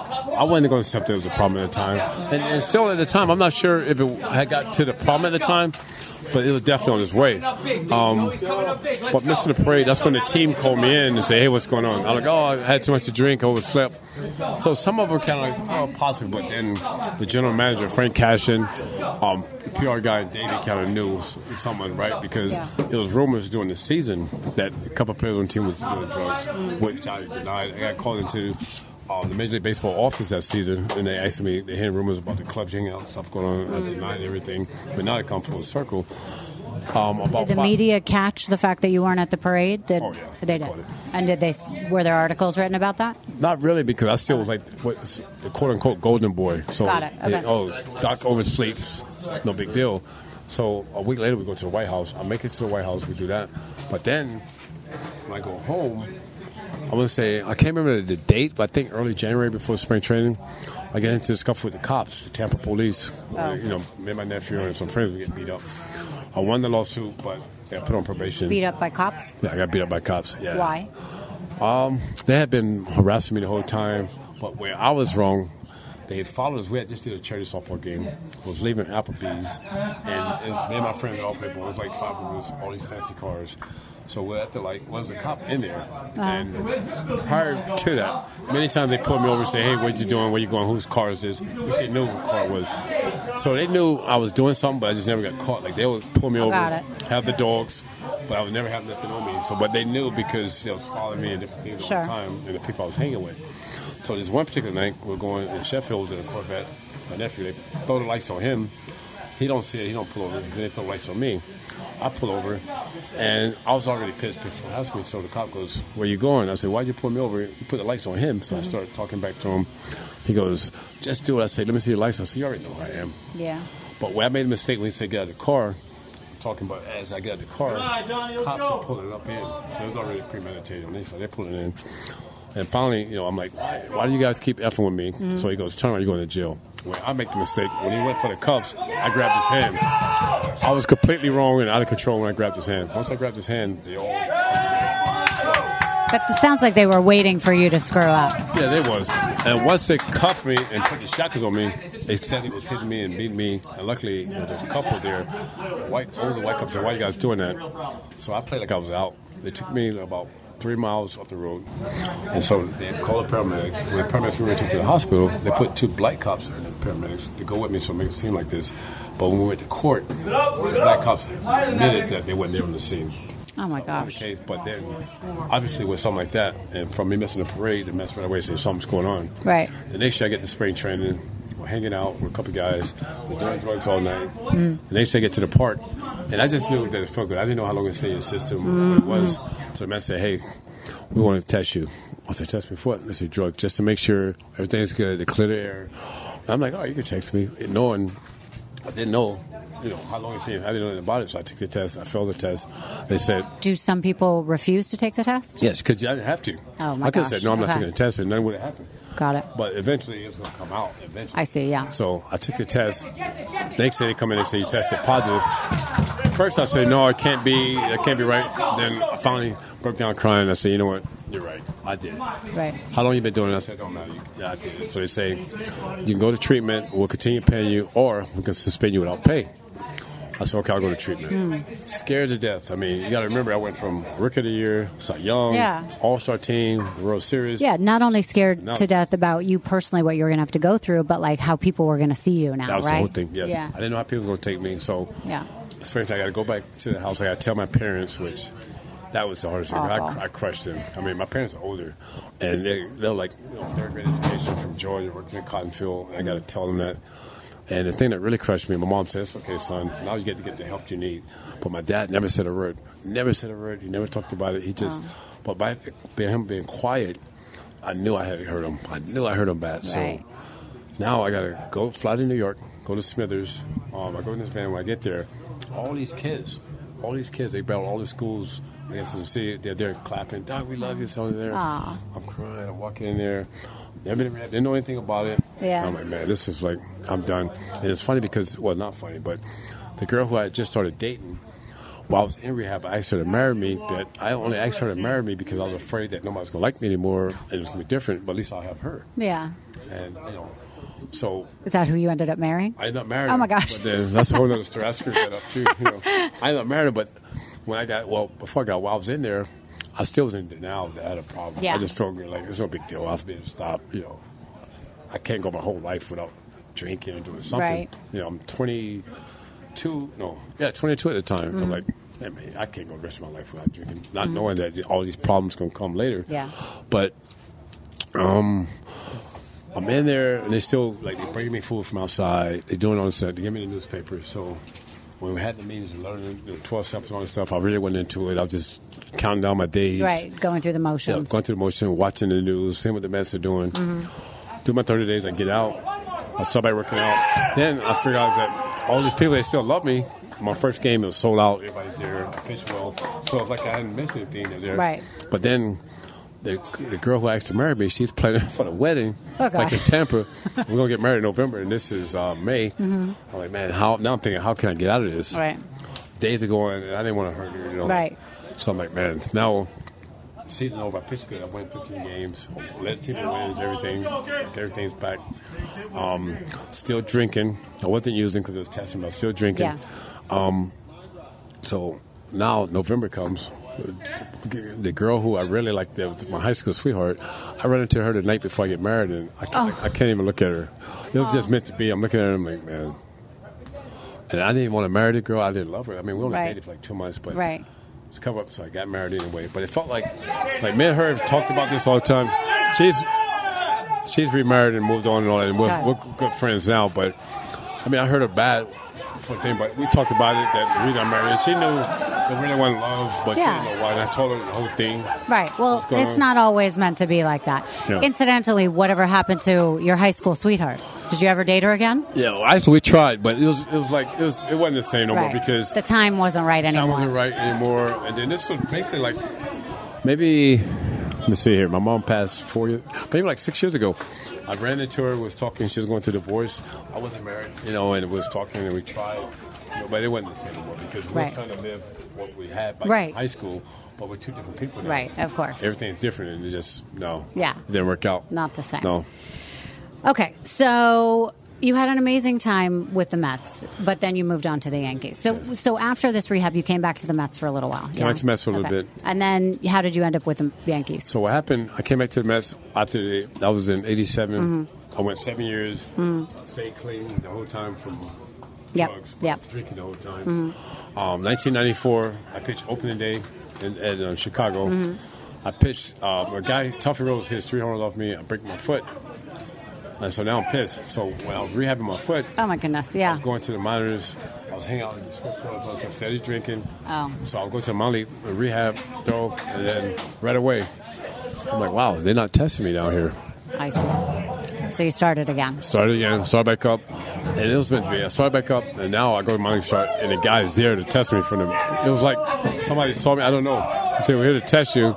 I wasn't going to accept it was a problem at the time. And, and still at the time, I'm not sure if it had got to the problem at the time, but it was definitely on its way. Um, but missing the parade, that's when the team called me in and said, hey, what's going on? I'm like, oh, I had too much to drink, I overslept. So some of them kind of like, oh, possibly, but then the general manager, Frank Cashin, um, the P R guy, David, kind of knew someone, right? Because yeah. it was rumors during the season that a couple of players on the team was doing drugs, mm. which I denied. I got called into uh, the Major League Baseball office that season, and they asked me, they had rumors about the clubs hanging out, stuff going on. Mm. I denied everything, but now they come full circle. Um, about did the five, media catch the fact that you weren't at the parade? Did, oh, yeah. They did. And did they? Were there articles written about that? Not really, because I still was like what, the quote-unquote golden boy. So, got it. Okay. Oh, Doc oversleeps, no big deal. So a week later, we go to the White House. I make it to the White House. We do that. But then when I go home, I want to say, I can't remember the date, but I think early January before spring training, I get into this scuffle with the cops, the Tampa police. Oh. You know, me and my nephew and some friends would get beat up. I won the lawsuit, but I got put on probation. Beat up by cops? Yeah, I got beat up by cops. Yeah. Why? Um, they had been harassing me the whole time, but where I was wrong, they had followed us. We had just did a charity softball game. I was leaving Applebee's, and it was me and my friends all played ball. It was like five of us, all these fancy cars. So we're at the, like, well, there's a cop in there. Uh-huh. And prior to that, many times they pulled me over and say, hey, what you doing? Where you going? Whose car is this? Which they knew whose car it was. So they knew I was doing something, but I just never got caught. Like, they would pull me over, have the dogs, but I would never have nothing on me. So, but they knew because they was following me and different things sure. all the time, and the people I was hanging with. So this one particular night, we're going in Sheffield in a Corvette. My nephew, they throw the lights on him. He don't see it. He don't pull over. Then they throw the lights on me. I pull over, and I was already pissed before he asked me. So the cop goes, where you going? I said, why'd you pull me over? You put the lights on him. So mm-hmm. I started talking back to him. He goes, just do it. I said, let me see your license. I said, you already know who I am. Yeah. But when I made a mistake when he said get out of the car, talking about as I got out of the car, right, Johnny, cops are pulling it up in. So it was already premeditated on me. So they're pulling it in. And finally, you know, I'm like, why, why do you guys keep effing with me? Mm-hmm. So he goes, turn around, you're going to jail. When I make the mistake, when he went for the cuffs, I grabbed his hand. I was completely wrong and out of control when I grabbed his hand. Once I grabbed his hand, they all... But it sounds like they were waiting for you to screw up. Yeah, they was. And once they cuffed me and put the shackles on me, they said he was hitting me and beating me. And luckily, there was a couple there, white, older white couples said, why are you guys doing that? So I played like I was out. They took me about three miles up the road. And so they called the paramedics. When the paramedics were to the hospital, they put two black cops in the paramedics to go with me so it makes it seem like this. But when we went to court, the black cops admitted that they weren't there on the scene. Oh, my gosh. The case, but then, obviously, with something like that, and from me missing the parade, and mess right away, say something's going on. Right. The next year I get to spring training. We're hanging out with a couple of guys. We're doing drugs all night. Mm. And they say get to the park. And I just knew that it felt good. I didn't know how long it stayed in the system or what it was. So the man said, hey, we want to test you. I said, test me for what? They said, drugs, just to make sure everything's good, to clear the air. And I'm like, oh, you can text me. And knowing, I didn't know, you know, how long it stayed. I didn't know anything about it. So I took the test. I failed the test. They said. Do some people refuse to take the test? Yes, because I didn't have to. Oh, my I could gosh. have said, no, I'm okay. not taking the test, and nothing would have happened. Got it. But eventually, it was going to come out. Eventually. I see, yeah. So I took the test. Next day, they come in and say, you tested positive first I said, no, it can't be, it can't be right. Then I finally broke down crying. I said, you know what, you're right. I did it. Right. How long you been doing it? I said, don't matter. Yeah, I did it. So they say, you can go to treatment, we'll continue paying you, or we can suspend you without pay. I said, okay, I'll go to treatment. Mm. Scared to death. I mean, you got to remember, I went from Rookie of the Year, Cy Young, yeah. All-Star team, World Series. Yeah, not only scared now, to death about you personally, what you were going to have to go through, but like how people were going to see you now, that was right? the whole thing, yes. Yeah. I didn't know how people were going to take me, so yeah. it's first I got to go back to the house. I got to tell my parents, which that was the hardest thing. I, I crushed them. I mean, my parents are older, and they, they're like, you know, third grade education from Georgia, working in cotton field, and I got to tell them that. And the thing that really crushed me, my mom said, it's okay, son, now you get to get the help you need. But my dad never said a word. Never said a word. He never talked about it. He just, oh. but by him being quiet, I knew I had hurt him. I knew I hurt him bad. Right. So now I got to go fly to New York, go to Smithers. Um, I go in this van. When I get there, all these kids, all these kids, they battle all the schools. I guess in the city, they're there clapping. Doc, we love you. So they're there. Aww. I'm crying. I'm walking in there. Never didn't know anything about it. Yeah. I'm like, man, this is like, I'm done. And it's funny because, well, not funny, but the girl who I just started dating, while I was in rehab, I asked her to marry me, but I only asked her to marry me because I was afraid that nobody's going to like me anymore and it was going to be different, but at least I'll have her. Yeah. And, you know, so. Is that who you ended up marrying? I ended up marrying Oh, my her, gosh. But then, that's a whole other story. I screwed that up, too. You know. I ended up marrying her, but when I got, well, before I got, while I was in there, I still was in denial that I had a problem. Yeah. I just felt like it's no big deal. I was able to stop, you know. I can't go my whole life without drinking and doing something. Right. You know, I'm twenty-two, no, yeah, twenty-two at the time. Mm-hmm. I'm like, hey, man, I can't go the rest of my life without drinking, not mm-hmm. knowing that all these problems going to come later. Yeah. But um, I'm in there, and they still, like, they bringing me food from outside. They're doing all this stuff. They give me the newspaper. So when we had the meetings and learning the twelve steps and all this stuff, I really went into it. I was just counting down my days. Right, going through the motions. Yeah, going through the motion, watching the news, seeing what the Mets are doing. Mm-hmm. Do my thirty days, I get out. I start by working out. Then I figure out that all these people, they still love me. My first game, it was sold out. Everybody's there. I pitched well. So it's like I hadn't missed anything there. Right. But then the the girl who asked to marry me, she's planning for the wedding, oh, like in Tampa. We're going to get married in November, and this is uh, May. Mm-hmm. I'm like, man, how? Now I'm thinking, how can I get out of this? Right. Days are going, and I didn't want to hurt her. You know? Right. So I'm like, man, now... Season over, I pitched good. I won fifteen games, led the team to wins, everything. Everything's back. Um, still drinking. I wasn't using because it was testing, but I was still drinking. Yeah. Um, so now November comes. The girl who I really liked, that was my high school sweetheart, I run into her the night before I get married, and I can't, oh. I can't even look at her. It was oh. just meant to be. I'm looking at her, and I'm like, man. And I didn't even want to marry the girl. I didn't love her. I mean, we only right. dated for like two months, but. Right. It's cover up, so I got married anyway. But it felt like, like me and her have talked about this all the time. She's she's remarried and moved on and all that, and we're, we're good friends now. But I mean, I heard her bad for the thing, but we talked about it. That the reason I married her, she knew that really wasn't love, but yeah. she didn't know why. And I told her the whole thing. Right. Well, it's on. Not always meant to be like that. Yeah. Incidentally, whatever happened to your high school sweetheart? Did you ever date her again? Yeah, well, actually we tried, but it was it was like it was it wasn't the same no right. more because the time wasn't right anymore. The time wasn't right anymore, and then this was basically like maybe let me see here. My mom passed four years, maybe like six years ago. I ran into her, was talking. She was going through divorce. I wasn't married, you know, and was talking, and we tried, you know, but it wasn't the same anymore because we right. were trying to live what we had back right. in high school. But we're two different people now. Right, of course. Everything's different, and it just no. Yeah, it didn't work out. Not the same. No. Okay, so you had an amazing time with the Mets, but then you moved on to the Yankees. So, yeah. so after this rehab, you came back to the Mets for a little while. Came yeah? back to the Mets for a little okay. bit, and then how did you end up with the Yankees? So what happened? I came back to the Mets after the. I was in eighty-seven. Mm-hmm. I went seven years, mm-hmm. stayed clean the whole time from yep. drugs, yep. drinking the whole time. Mm-hmm. Um, nineteen ninety-four, I pitched opening day in, in uh, Chicago. Mm-hmm. I pitched um, a guy, Tuffy Rose, hits three homers off me. I break my foot. And so now I'm pissed. So when I was rehabbing my foot, oh my goodness, yeah, I was going to the monitors. I was hanging out in the strip club. I was steady drinking. Oh, so I'll go to the monitor, rehab, throw, and then right away, I'm like, wow, they're not testing me down here. I see. So you started again. Started again. Started back up, and it was meant to be. I started back up, and now I go to monitor start, and the guy is there to test me from them. It was like somebody saw me. I don't know. They said, we're here to test you.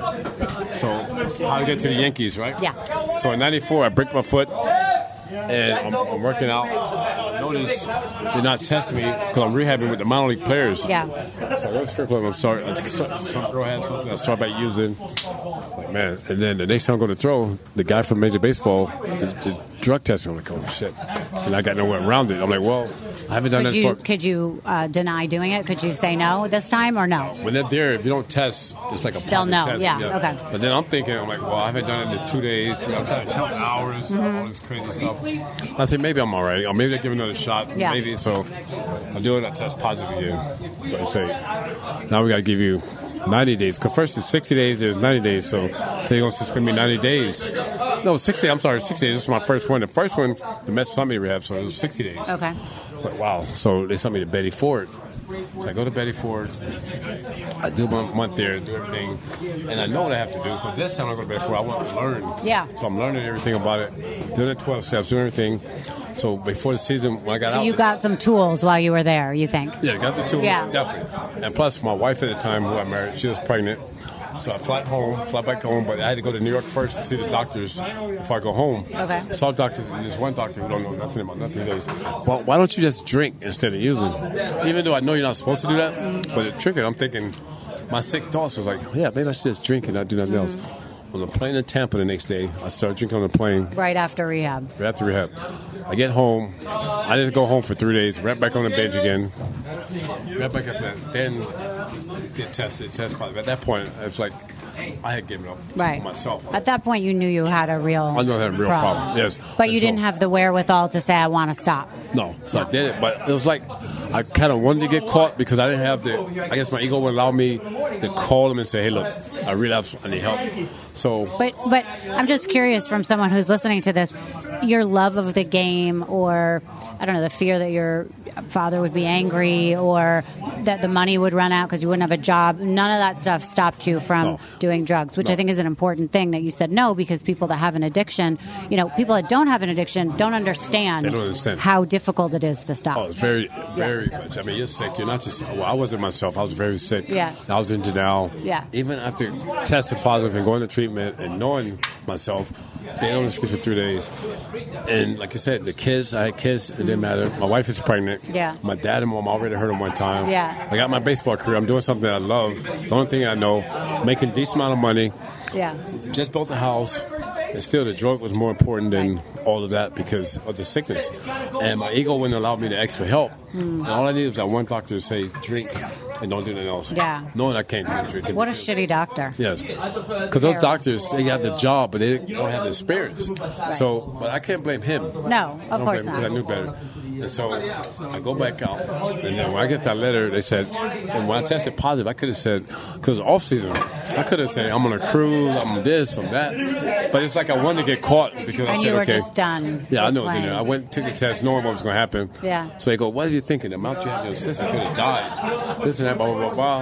So how to get to the Yankees, right? Yeah. So in ninety-four, I break my foot, and I'm, I'm working out. No noticed they're not testing me because I'm rehabbing with the minor league players. Yeah. So I go to strip club. I'm sorry. Some girl had something I start by using. Like, man. And then the next time I go to throw, the guy from Major Baseball is the drug tester. I'm like, oh shit. And I got nowhere around it. I'm like, well, I haven't done could that you, for. Could you uh, deny doing it? Could you say no this time or no? When they're there, if you don't test, it's like a They'll positive know. test. Yeah. yeah. Okay. But then I'm thinking, I'm like, well, I haven't done it in two days. You know, I'm trying to count hours, mm-hmm. all this crazy stuff. I say maybe I'm all right, or maybe they give another shot. Yeah. Maybe so. I do it. I test positive again. So I say, now we got to give you ninety days. Because first it's sixty days, there's ninety days. So, so you're going to suspend me ninety days. No, sixty. I'm sorry, sixty days. This was my first one. The first one, the Mets sent me to rehab, so it was sixty days. Okay. But wow. So they sent me to Betty Ford. So I go to Betty Ford. I do my month there, do everything, and I know what I have to do because this time I go to Betty Ford, I want to learn. Yeah. So I'm learning everything about it, doing the twelve steps, doing everything. So before the season, when I got so out, so you got some tools while you were there. You think? Yeah, I got the tools, yeah. definitely. And plus, my wife at the time, who I married, she was pregnant. So I fly home, fly back home, but I had to go to New York first to see the doctors before I go home. Okay. I saw doctors, and there's one doctor who don't know nothing about nothing. He goes, well, why don't you just drink instead of using? Even though I know you're not supposed to do that, mm-hmm. but the trick is, I'm thinking, my sick thoughts was like, yeah, maybe I should just drink and not do nothing mm-hmm. else. On the plane in Tampa the next day, I started drinking on the plane. Right after rehab. Right after rehab. I get home. I didn't go home for three days. Right back on the bench again. Right back at that. Then get tested, test positive. At that point, it's like I had given up right. myself. At that point, you knew you had a real I knew I had a real problem, problem yes. But and you so, didn't have the wherewithal to say, I want to stop. No. So I did it. But it was like I kind of wanted to get caught because I didn't have the, I guess my ego would allow me to call them and say, hey, look, I relapsed, I need help. So, But but I'm just curious from someone who's listening to this, your love of the game or, I don't know, the fear that your father would be angry or that the money would run out because you wouldn't have a job, none of that stuff stopped you from no. doing drugs, which no. I think is an important thing that you said no, because people that have an addiction, you know, people that don't have an addiction don't understand, they don't understand how difficult it is to stop. Oh, it's very, very yeah. much. I mean, you're sick. You're not just, well, I wasn't myself. I was very sick. Yes. I was in denial. Yeah. Even after testing positive and going to treatment and knowing myself, they only speak for three days. And like I said, the kids, I had kids, it didn't matter. My wife is pregnant. Yeah. My dad and mom already heard him one time. Yeah. I got my baseball career. I'm doing something that I love. The only thing I know, making a decent amount of money. Yeah. Just built a house. And still, the drug was more important than right. all of that because of the sickness. And my ego wouldn't allow me to ask for help. Mm. And all I needed was that one doctor to say, drink and don't do anything else. Yeah. Knowing I can't do drink. What a shitty doctor. Yes. Because those doctors, they have the job, but they don't have the experience. Right. So, but I can't blame him. No, of course not. Because I knew better. And so I go back out, and then when I get that letter, they said, and when I tested positive, I could have said, because off season, I could have said, I'm on a cruise, I'm this, I'm that. But it's like I wanted to get caught because and I said, you were okay. just done. Yeah, I know. I went took the test knowing what was going to happen. Yeah. So they go, what are you thinking? The amount you have in your system could have died. This and that, blah, blah, blah, blah.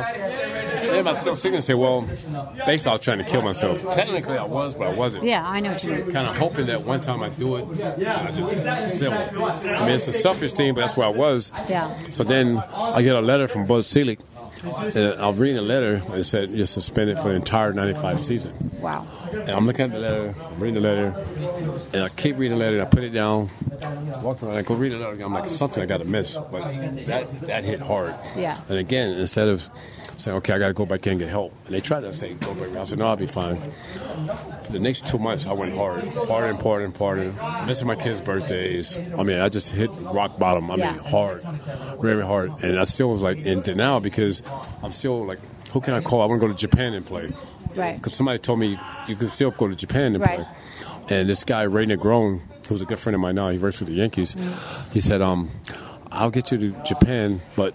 And I'm still sitting and say, well, basically I was trying to kill myself. Technically I was, but I wasn't. Yeah, I know what you mean. Kind of hoping that one time I do it, I just still. I mean, it's a selfish thing, but that's where I was. Yeah. So then I get a letter from Buzz Selig. And I'm reading the letter, and it said you're suspended for the entire ninety-five season. Wow. And I'm looking at the letter, I'm reading the letter, and I keep reading the letter, and I put it down, walk around, I go read the letter again. I'm like, something I got to miss. But that, that hit hard. Yeah. And again, instead of saying, okay, I got to go back in and get help. And they tried to say, go back. I said, no, I'll be fine. For the next two months, I went hard. Harder and harder and harder. Missing my kids' birthdays. I mean, I just hit rock bottom. I yeah. mean, hard. Very hard. And I still was like in denial because I'm still like, who can I call? I want to go to Japan and play. Right. Because somebody told me you could still go to Japan and right. play. And this guy, Ray Negron, who's a good friend of mine now, he works for the Yankees, mm. he said, um, I'll get you to Japan, but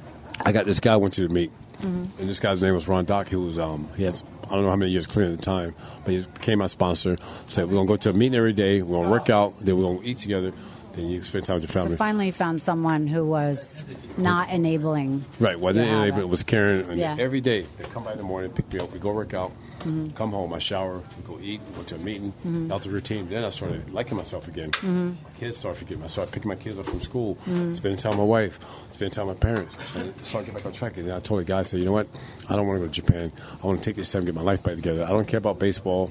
I got this guy I want you to meet. Mm-hmm. And this guy's name was Ron Dock. He was, um, he has, I don't know how many years clean at the time, but he became my sponsor. Said, we're going to go to a meeting every day. We're going to work out. Then we're going to eat together. Then you spend time with your family. So finally you found someone who was not enabling. Right. Wasn't enabling. It was Karen. And yeah. every day, they come by in the morning, pick me up. We go work out. Mm-hmm. Come home, I shower, we go eat, we go to a meeting. Mm-hmm. That was a routine. Then I started liking myself again. Mm-hmm. My kids started forgetting me. I started picking my kids up from school, mm-hmm. spending time with my wife, spending time with my parents, and started getting back on track. And then I told the guy, I said, you know what? I don't want to go to Japan. I want to take this time and get my life back together. I don't care about baseball.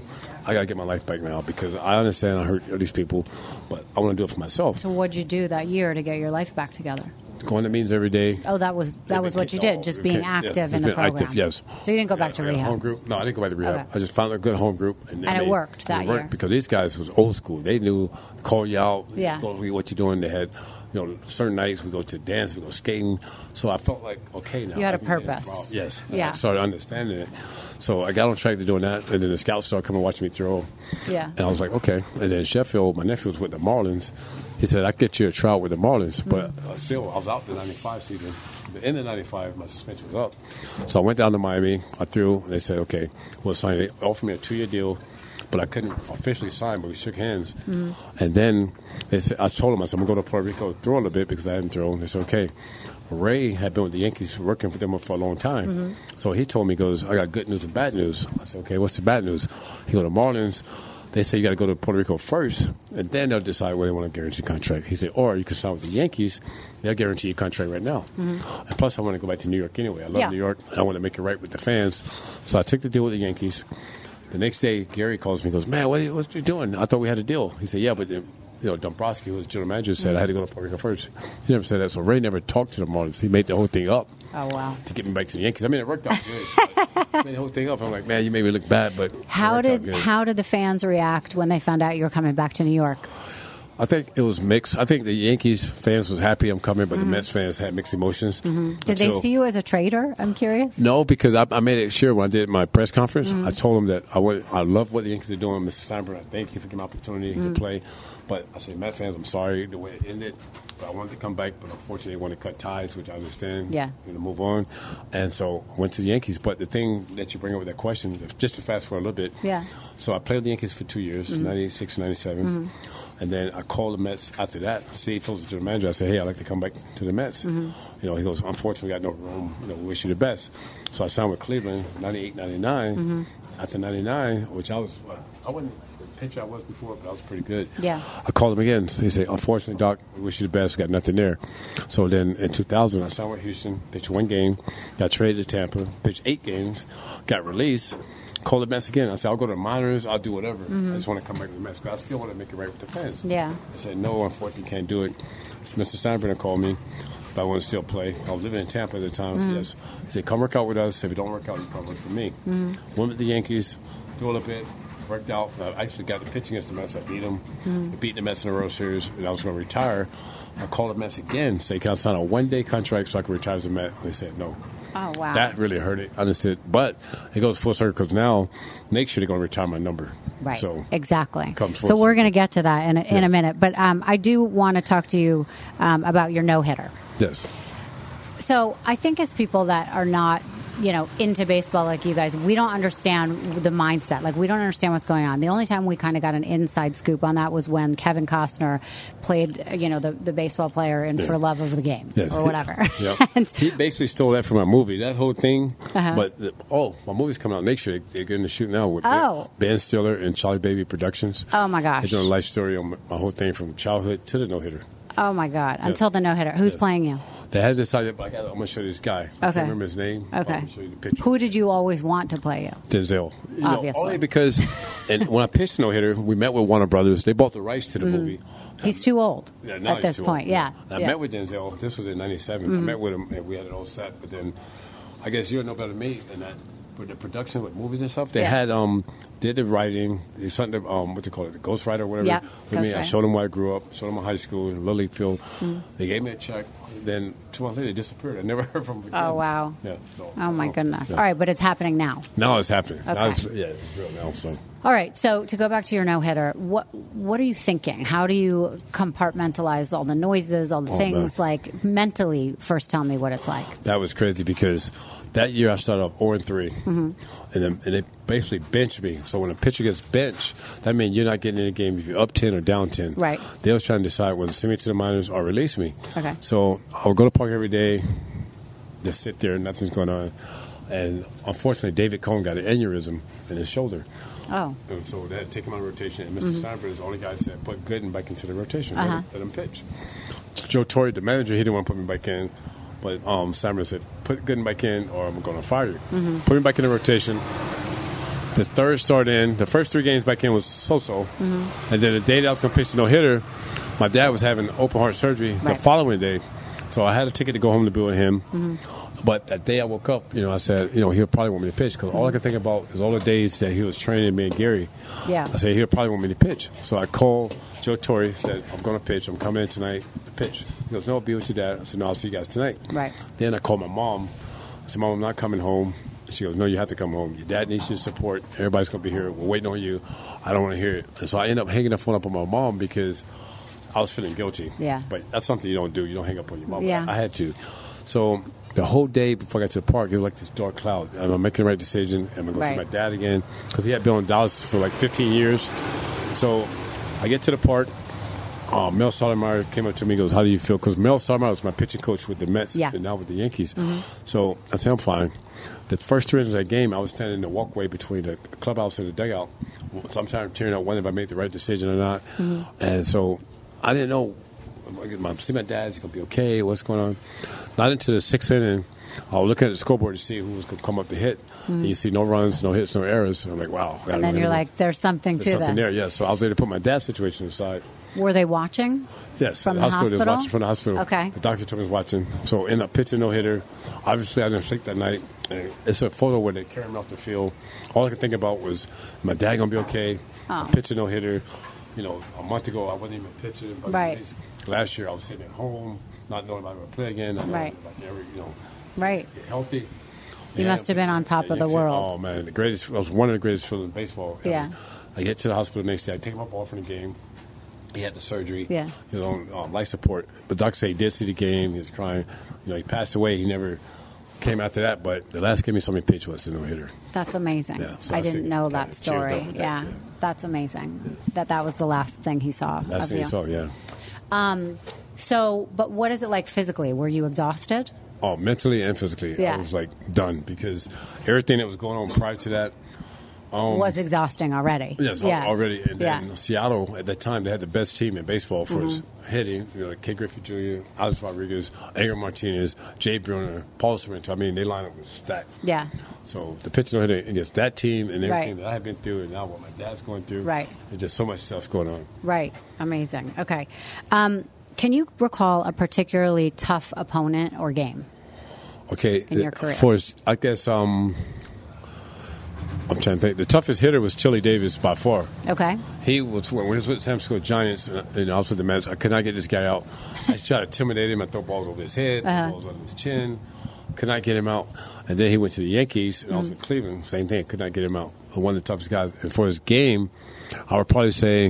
I got to get my life back now because I understand I hurt these people, but I want to do it for myself. So what'd you do that year to get your life back together? Going to meetings every day. Oh, that was that was what you did, just being active yeah, in the program. Active, yes. So you didn't go back to I got a rehab? Home group? No, I didn't go back to rehab. Okay. I just found a good home group. And, and I it mean, worked that it worked year? Because these guys was old school. They knew, call you out, Yeah. go over what you're doing. They had, you know, certain nights we go to dance, we go skating. So I felt like, okay, now. You had I a can get purpose. involved. Yes. Yeah. I started understanding it. So I got on track to doing that, and then the scouts started coming and watching me throw. Yeah. And I was like, okay. And then Sheffield, my nephew was with the Marlins. He said, I get you a trial with the Marlins. Mm-hmm. But uh, still, I was out the ninety-five season. The end of ninety-five, my suspension was up. So I went down to Miami. I threw, and they said, okay, we'll sign it. They offered me a two-year deal, but I couldn't officially sign, but we shook hands. Mm-hmm. And then they said, I told them, I said, I'm going to go to Puerto Rico, throw a little bit because I hadn't thrown. They said, okay. Ray had been with the Yankees working for them for a long time. Mm-hmm. So he told me, he goes, I got good news and bad news. I said, okay, what's the bad news? He goes, the Marlins, they say you got to go to Puerto Rico first, and then they'll decide whether they want to guarantee a contract. He said, or you can sign with the Yankees. They'll guarantee your contract right now. Mm-hmm. And plus, I want to go back to New York anyway. I love yeah. New York. I want to make it right with the fans. So I took the deal with the Yankees. The next day, Gary calls me and goes, man, what are you, what are you doing? I thought we had a deal. He said, yeah, but you know, Dombrowski, who was the general manager, said mm-hmm. I had to go to Puerto Rico first. He never said that. So Ray never talked to the Marlins. He made the whole thing up. Oh, wow. To get me back to the Yankees. I mean, it worked out good. Made the whole thing up. I'm like, man, you made me look bad, but how did how did the fans react when they found out you were coming back to New York? I think it was mixed. I think the Yankees fans was happy I'm coming, but mm-hmm. the Mets fans had mixed emotions. Mm-hmm. Did until, they see you as a traitor? I'm curious. No, because I, I made it sure when I did my press conference, mm-hmm. I told them that I went, I love what the Yankees are doing. Mister Steinbrenner, I thank you for giving me the opportunity mm-hmm. to play. But I said, Met fans, I'm sorry the way it ended. But I wanted to come back, but unfortunately, they want to cut ties, which I understand. Yeah. You know, move on. And so I went to the Yankees. But the thing that you bring up with that question, just to fast forward a little bit. Yeah. So I played with the Yankees for two years, mm-hmm. ninety-six, ninety-seven. Mm-hmm. And then I called the Mets after that. Steve Phillips, the general manager, I said, hey, I'd like to come back to the Mets. Mm-hmm. You know, he goes, unfortunately, we got no room. You know, we wish you the best. So I signed with Cleveland, ninety-eight, ninety-nine. Mm-hmm. After ninety-nine, which I was, I wasn't the pitcher I was before, but I was pretty good. Yeah. I called him again. He said, unfortunately, Doc, we wish you the best. We got nothing there. So then in two thousand, I signed with Houston, pitched one game, got traded to Tampa, pitched eight games, got released. Call the Mets again. I said, I'll go to the minors. I'll do whatever. Mm-hmm. I just want to come back to the Mets. But I still want to make it right with the fans. Yeah. I said, no, unfortunately, can't do it. So Mister Steinbrenner called me, but I want to still play. I was living in Tampa at the time. Mm-hmm. So yes. He said, come work out with us. If it don't work out, you come work for me. Mm-hmm. Went with the Yankees, threw a little bit, worked out. I actually got the pitching against the Mets. I beat them. Mm-hmm. I beat the Mets in the World Series, and I was going to retire. I called the Mets again, say, can I sign a one-day contract so I can retire as a Met? They said no. Oh, wow. That really hurt it. I understood. But it goes full circle because now, next year, they're going to retire my number. Right. So exactly. So we're going to get to that in a, in yeah. a minute. But um, I do want to talk to you um, about your no-hitter. Yes. So I think as people that are not, you know, into baseball like you guys, we don't understand the mindset. Like, we don't understand what's going on. The only time we kind of got an inside scoop on that was when Kevin Costner played, you know, the, the baseball player in yeah. For Love of the Game yes. or whatever. Yep. and, he basically stole that from my movie, that whole thing. Uh-huh. But, the, oh, my movie's coming out next year. They're getting to shoot now with oh. Ben, Ben Stiller and Charlie Baby Productions. Oh, my gosh. They're doing a life story on my, my whole thing from childhood to the no-hitter. Oh, my God. Yeah. Until the no-hitter. Who's yeah. playing you? They had decided, but I got, I'm going to show you this guy. Okay. I can't remember his name. Okay. I'm show you the picture. Who did you always want to play you? Denzel. You Obviously. Know, only because and when I pitched No Hitter, we met with Warner Brothers. They bought the rights to the mm-hmm. movie. He's too old yeah, at this point. Old. Yeah. I yeah. met with Denzel. This was in ninety-seven. Mm-hmm. I met with him, and we had it all set. But then I guess you'll know better than me than that. With the production with movies and stuff, they yeah. had um did the writing, they something um what they call it, the ghostwriter or whatever. Yeah, with me, I showed them where I grew up, showed them my high school in Little League field. Mm. They gave me a check. Then two months later, they disappeared. I never heard from them again. Oh wow! Yeah. So. Oh my um, goodness! Yeah. All right, but it's happening now. Now it's happening. Okay. Now it's, yeah, it's real now. So. All right. So to go back to your no hitter, what what are you thinking? How do you compartmentalize all the noises, all the oh, things? Man. Like mentally, first tell me what it's like. That was crazy because that year I started off zero and three, mm-hmm. and then and they basically benched me. So when a pitcher gets benched, that means you're not getting in the game if you're up ten or down ten. Right. They was trying to decide whether to send me to the minors or release me. Okay. So I would go to park every day, just sit there, nothing's going on, and unfortunately, David Cohn got an aneurysm in his shoulder. Oh. And so they had to take him out of rotation, and Mister Mm-hmm. Steinbrenner is the only guy that said, put Gooden back into the rotation, uh-huh. let, let him pitch. Joe Torre, the manager, he didn't want to put me back in, but um, Steinbrenner said, put Gooden back in or I'm going to fire you. Mm-hmm. Put me back in the rotation. The third start in. The first three games back in was so-so. Mm-hmm. And then the day that I was going to pitch the no-hitter, my dad was having open heart surgery Right. the following day. So I had a ticket to go home to be with him. Mm-hmm. But that day I woke up, you know, I said, you know, he'll probably want me to pitch. Because all I could think about is all the days that he was training me and Gary. Yeah. I said, he'll probably want me to pitch. So I called Joe Torre, said, I'm going to pitch. I'm coming in tonight to pitch. He goes, no, I'll be with your dad. I said, no, I'll see you guys tonight. Right. Then I called my mom. I said, Mom, I'm not coming home. She goes, no, you have to come home. Your dad needs your support. Everybody's going to be here. We're waiting on you. I don't want to hear it. And so I ended up hanging the phone up on my mom because I was feeling guilty. Yeah. But that's something you don't do. You don't hang up on your mom. Yeah. I, I had to. So the whole day before I got to the park, it was like this dark cloud. Am I making the right decision? Am I going to Right. see my dad again? Because he had been in Dallas for like fifteen years. So I get to the park. Uh, Mel Stoudemire came up to me and goes, how do you feel? Because Mel Stoudemire was my pitching coach with the Mets Yeah. and now with the Yankees. Mm-hmm. So I said, I'm fine. The first three innings of that game, I was standing in the walkway between the clubhouse and the dugout. Sometimes tearing out whether if I made the right decision or not. Mm-hmm. And so I didn't know. I'm see my dad. Is he going to be okay? What's going on? Not into the sixth inning. I was looking at the scoreboard to see who was going to come up to hit. Mm-hmm. And you see no runs, no hits, no errors. And I'm like, wow. And then you're like, there's something there's to something this. there, yeah. So I was able to put my dad's situation aside. Were they watching? Yes, From the the hospital. They was hospital? watching from the hospital. Okay. The doctor told me he was watching. So end up pitching no hitter. Obviously, I didn't sleep that night. And it's a photo where they carry me off the field. All I could think about was my dad gonna be okay. Oh. Pitching no hitter. You know, a month ago I wasn't even pitching. But Right. last year I was sitting at home, not knowing if I would play again. Not Right. knowing if I could ever, you know, Right. get healthy. You And- must have been on top of the and you world. said, oh man, the greatest. It was one of the greatest feelings in baseball. ever. Yeah. I get to the hospital the next day. I take him up off from the game. He had the surgery. Yeah. He was on um, life support. But doctor said he did see the game. He was crying. You know, he passed away. He never came after that. But the last game he saw me pitch was a no hitter. That's amazing. Yeah, so I I didn't think know kinda that cheered story. up with that, yeah. yeah. That's amazing. That that was the last thing he saw Last of thing you. he saw, yeah. Um, so, but what is it like physically? Were you exhausted? Oh, mentally and physically, Yeah. I was like done because everything that was going on prior to that. Um, was exhausting already. Yes, yeah. al- already. And Yeah. then Seattle, at that time, they had the best team in baseball for his hitting. You know, like K. Griffey Junior, Alex Rodriguez, Edgar Martinez, Jay Bruner, Paul Sorrento. I mean, they lineup was stacked. Yeah. So the pitching no hitter against that team and everything Right. that I had been through and now what my dad's going through. Right. There's just so much stuff going on. Right. Amazing. Okay. Um, can you recall a particularly tough opponent or game? Okay. In your uh, career. For, I guess, um, I'm trying to think. The toughest hitter was Chili Davis by far. Okay. He was when he was with the San Francisco Giants, and and I was with the Mets. I could not get this guy out. I just tried to intimidate him. I throw balls over his head, Uh-huh. throw balls under his chin. Could not get him out. And then he went to the Yankees, and I was in Cleveland. Same thing. Could not get him out. One of the toughest guys. And for his game, I would probably say,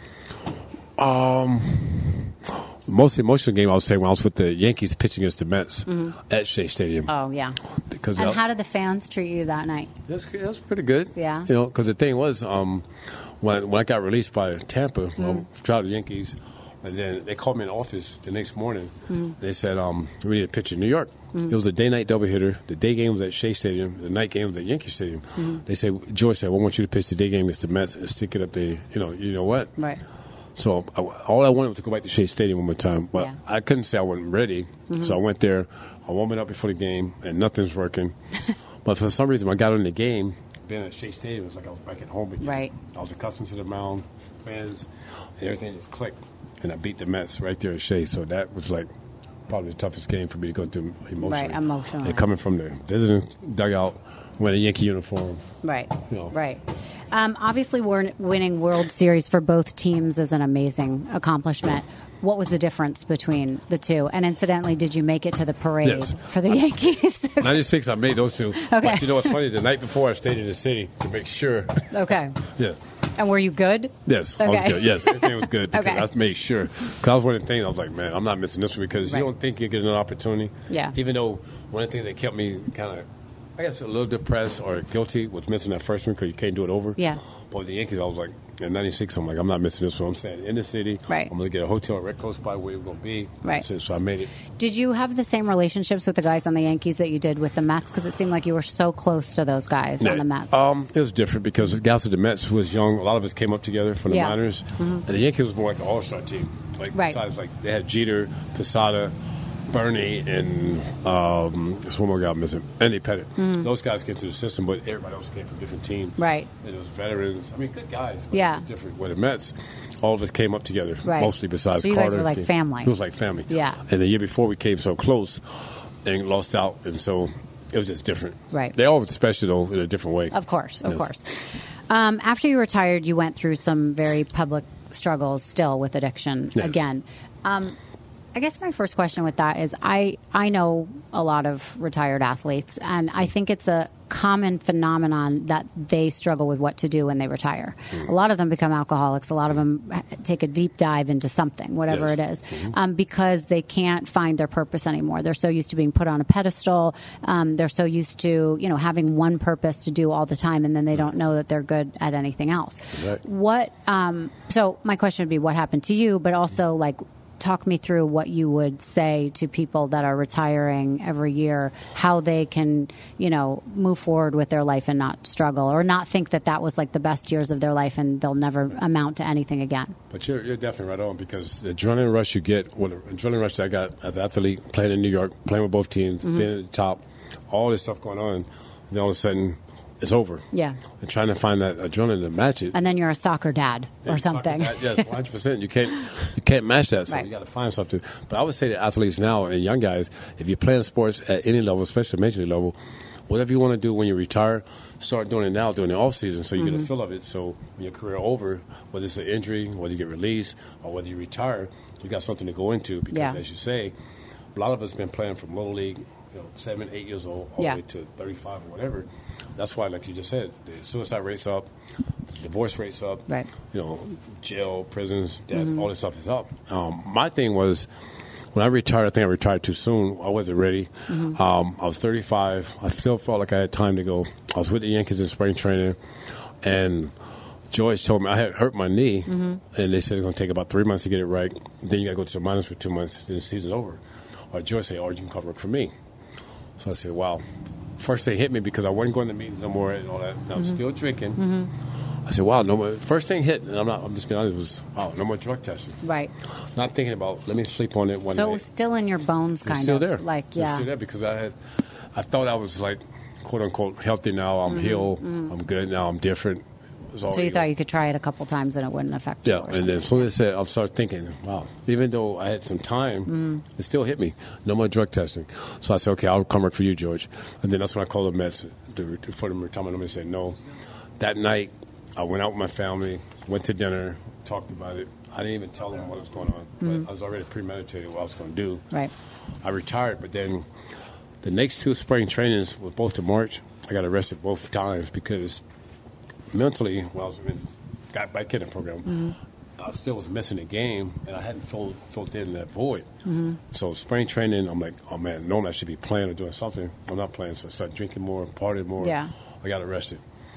um, most emotional game I would say when I was with the Yankees pitching against the Mets at Shea Stadium. Oh, yeah. Because And I- how did the fans treat you that night? That's that's pretty good. Yeah. You know, because the thing was, um, when when I got released by Tampa, Mm-hmm. well, tried the Yankees, and then they called me in the office the next morning. Mm-hmm. They said, um, "We need a pitcher in New York." It was a day-night doubleheader. The day game was at Shea Stadium. The night game was at Yankee Stadium. Mm-hmm. They said, "George said, I want you to pitch the day game against the Mets and stick it up there." You know, you know what? Right. So I, all I wanted was to go back to Shea Stadium one more time, but Yeah. I couldn't say I wasn't ready. So I went there. I warmed up before the game, and nothing's working. But for some reason, when I got in the game, being at Shea Stadium, it was like I was back at home again. Right. I was accustomed to the mound, fans, and everything just clicked. And I beat the Mets right there at Shea. So that was like probably the toughest game for me to go through emotionally. Right, emotionally. And coming from the visiting dugout, wearing a Yankee uniform. Right. You know. Right. Um, obviously, we're winning World Series for both teams is an amazing accomplishment. What was the difference between the two? And incidentally, did you make it to the parade Yes. for the Yankees? ninety-six, I made those two. Okay. But you know what's funny? The night before, I stayed in the city to make sure. Okay. Yeah. And were you good? Yes, I was Okay. good. Yes, everything was good because Okay. I made sure. Because I was one of the things I was like, man, I'm not missing this one because Right. you don't think you get an opportunity. Yeah. Even though one of the things that kept me kind of, I guess, a little depressed or guilty was missing that first one because you can't do it over. Yeah. But with the Yankees, I was like, in ninety-six, I'm like, I'm not missing this one. I'm staying in the city. Right. I'm going to get a hotel right close by where we're going to be. Right. So, so I made it. Did you have the same relationships with the guys on the Yankees that you did with the Mets? Because it seemed like you were so close to those guys on the Mets. Um, it was different because the guys with the Mets who was young. A lot of us came up together from the Yeah. minors. And the Yankees was more like an all-star team. Like Right. besides, like they had Jeter, Posada, Bernie and um, there's one more guy I'm missing, Andy Pettit. Mm-hmm. Those guys came to the system, but everybody else came from different teams. Right. And it was veterans. I mean, good guys. But Yeah. It was different. With the Mets, all of us came up together, Right. mostly besides So you Carter. guys were like came- family. It was like family. Yeah. And the year before, we came so close and lost out, and so it was just different. Right. They all were special, though, in a different way. Of course, of Yes. course. Um, after you retired, you went through some very public struggles still with addiction Yes. again. Um, I guess my first question with that is I, I know a lot of retired athletes, and I think it's a common phenomenon that they struggle with what to do when they retire. Mm-hmm. A lot of them become alcoholics. A lot of them take a deep dive into something, whatever Yes. it is, Mm-hmm. um, because they can't find their purpose anymore. They're so used to being put on a pedestal. Um, they're so used to, you know, having one purpose to do all the time, and then they don't know that they're good at anything else. Right. What? Um, so my question would be, what happened to you? But also, like, talk me through what you would say to people that are retiring every year, how they can, you know, move forward with their life and not struggle, or not think that that was like the best years of their life and they'll never amount to anything again. But you're, you're definitely right on, because the adrenaline rush you get, well, the adrenaline rush that I got as an athlete, playing in New York, playing with both teams, Mm-hmm. being at the top, all this stuff going on, then all of a sudden it's over. Yeah. And trying to find that adrenaline to match it. And then you're a soccer dad or And something. soccer, that- yes, one hundred percent. You can't, you can't match that, so Right. you got to find something. But I would say to athletes now and young guys, if you're playing sports at any level, especially major league level, whatever you want to do when you retire, start doing it now during the off season, so you Mm-hmm. get a feel of it. So when your career over, whether it's an injury, whether you get released, or whether you retire, you got something to go into. Because Yeah. as you say, a lot of us been playing from little league, you know, seven, eight years old, all Yeah. the way to thirty-five or whatever. That's why, like you just said, the suicide rate's up, the divorce rate's up. Right. You know, jail, prisons, death, all this stuff is up. Um, my thing was, when I retired, I think I retired too soon. I wasn't ready. Um, I was thirty-five. I still felt like I had time to go. I was with the Yankees in spring training, and George told me I had hurt my knee, and they said it's going to take about three months to get it right. Then you got to go to the minors for two months, then the season's over. Or George said, "Oh, you can come work for me." So I said, "Wow." First thing hit me because I wasn't going to meetings no more and all that. And I was still drinking. I said, "Wow, no more." First thing hit, and I'm not. I'm just being honest. Was wow, no more drug testing. Right. Not thinking about let me sleep on it one So it night. was still in your bones, kind It's still of. there. Like, It's yeah. still there because I had, I thought I was like, quote unquote, healthy now. I'm healed. I'm good now. I'm different. It was all So you ego. thought you could try it a couple times and it wouldn't affect you? Yeah, or and something. then as soon as I said, I started thinking, wow, even though I had some time, Mm-hmm. it still hit me. No more drug testing. So I said, okay, I'll come work for you, George. And then that's when I called the Mets to, to, for them to retirement. And they said no. That night, I went out with my family, went to dinner, talked about it. I didn't even tell them what was going on, but I was already premeditated what I was going to do. Right. I retired, but then the next two spring trainings were both in March. I got arrested both times because mentally, while I was in got back in the program, Mm-hmm. I still was missing a game, and I hadn't filled, filled in that void. Mm-hmm. So spring training, I'm like, oh man, normally I should be playing or doing something. I'm not playing, so I started drinking more, partying more. Yeah. I got arrested.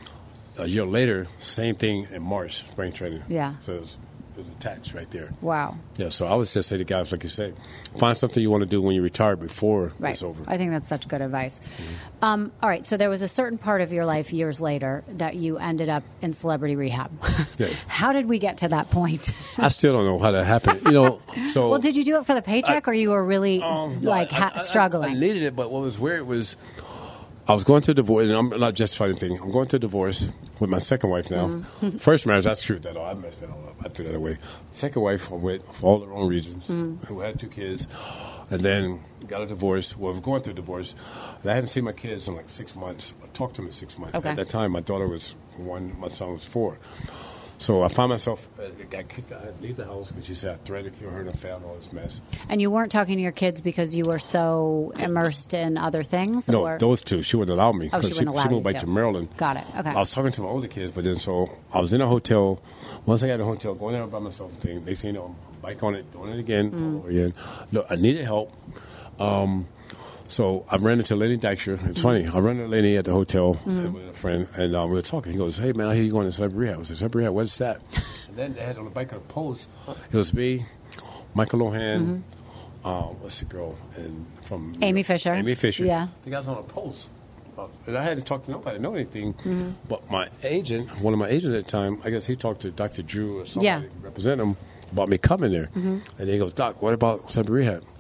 A year later, same thing in March, spring training. Yeah. So it was, it was attached right there. Wow. Yeah, so I would just say to guys, like you said, find something you want to do when you retire before Right. it's over. I think that's such good advice. Um, all right. So there was a certain part of your life years later that you ended up in celebrity rehab. Yes. How did we get to that point? I still don't know how that happened. You know, so Well, did you do it for the paycheck, or you were really Um, no, like I- ha- I- I- struggling? I, needed it, but what was weird was I was going through divorce, and I'm not justifying anything. I'm going through divorce with my second wife now. Mm-hmm. First marriage, I screwed that all. I messed that all up. I threw that away. Second wife, I'm with for all the wrong reasons. Mm-hmm. Who had two kids, and then got a divorce. Well, we're going through divorce. And I hadn't seen my kids in like six months. I talked to them in six months. Okay. At that time, my daughter was one, my son was four. So I found myself, uh, got kicked out. I had to leave the house because she said I threatened to kill her and I found all this mess. And you weren't talking to your kids because you were so immersed in other things? No, or? those two. She wouldn't allow me. Oh, she 'cause wouldn't allow moved you back to. to Maryland. Got it. Okay. I was talking to my older kids, but then so I was in a hotel. Once I got in a hotel, going there by myself, thing. They say, you know, bike on it, doing it again, Mm. all over again. No, I needed help. Um, so I ran into Lenny Dykstra. It's funny. I ran into Lenny at the hotel Mm. with a friend, and um, we were talking. He goes, "Hey man, I hear you going to celebrity rehab." I said, "Celebrity rehab? What's that?" And then they had on the bike on the post. It was me, Michael Lohan. Um, what's the girl? And from Mm-hmm. Amy Fisher. Amy Fisher. Yeah. The guys on a post. And I hadn't talked to nobody, know anything. But my agent, one of my agents at the time, I guess he talked to Doctor Drew or somebody Yeah. to represent him about me coming there. And he goes, "Doc, what about celebrity rehab?"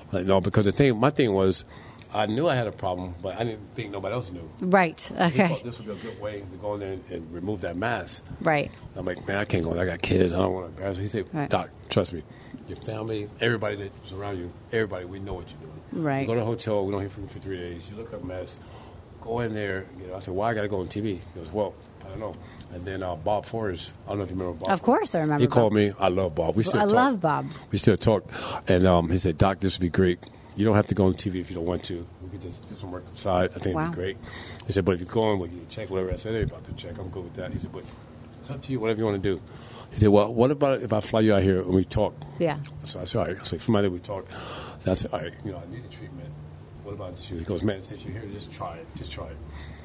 Like, no, because the thing, my thing was, I knew I had a problem, but I didn't think nobody else knew. Right. He Okay. thought this would be a good way to go in there and, and remove that mask. Right. I'm like, man, I can't go in there. I got kids. I don't want to embarrass them. He said, Right. Doc, trust me. Your family, everybody that's around you, everybody, we know what you're doing. Right. You go to a hotel, we don't hear from you for three days. You look up a mess, go in there. You know, I said, why I got to go on T V? He goes, well, I don't know. And then uh, Bob Forrest, I don't know if you remember Bob. Of course I remember He Bob. called me. I love Bob. We still I talk. love Bob. We still talk. And um, he said, Doc, this would be great. You don't have to go on T V if you don't want to. We could just do some work outside. I think Wow. it'd be great. He said, but if you're going, we'll get you a check, whatever. I said, I ain't about to check. I'm good with that. He said, but it's up to you, whatever you want to do. He said, well, what about if I fly you out here and we talk? Yeah. So I said, all right. I said, from there we talk. So I said, all right, you know, I need a treatment. What about this? He goes, man, since you're here, just try it. Just try it.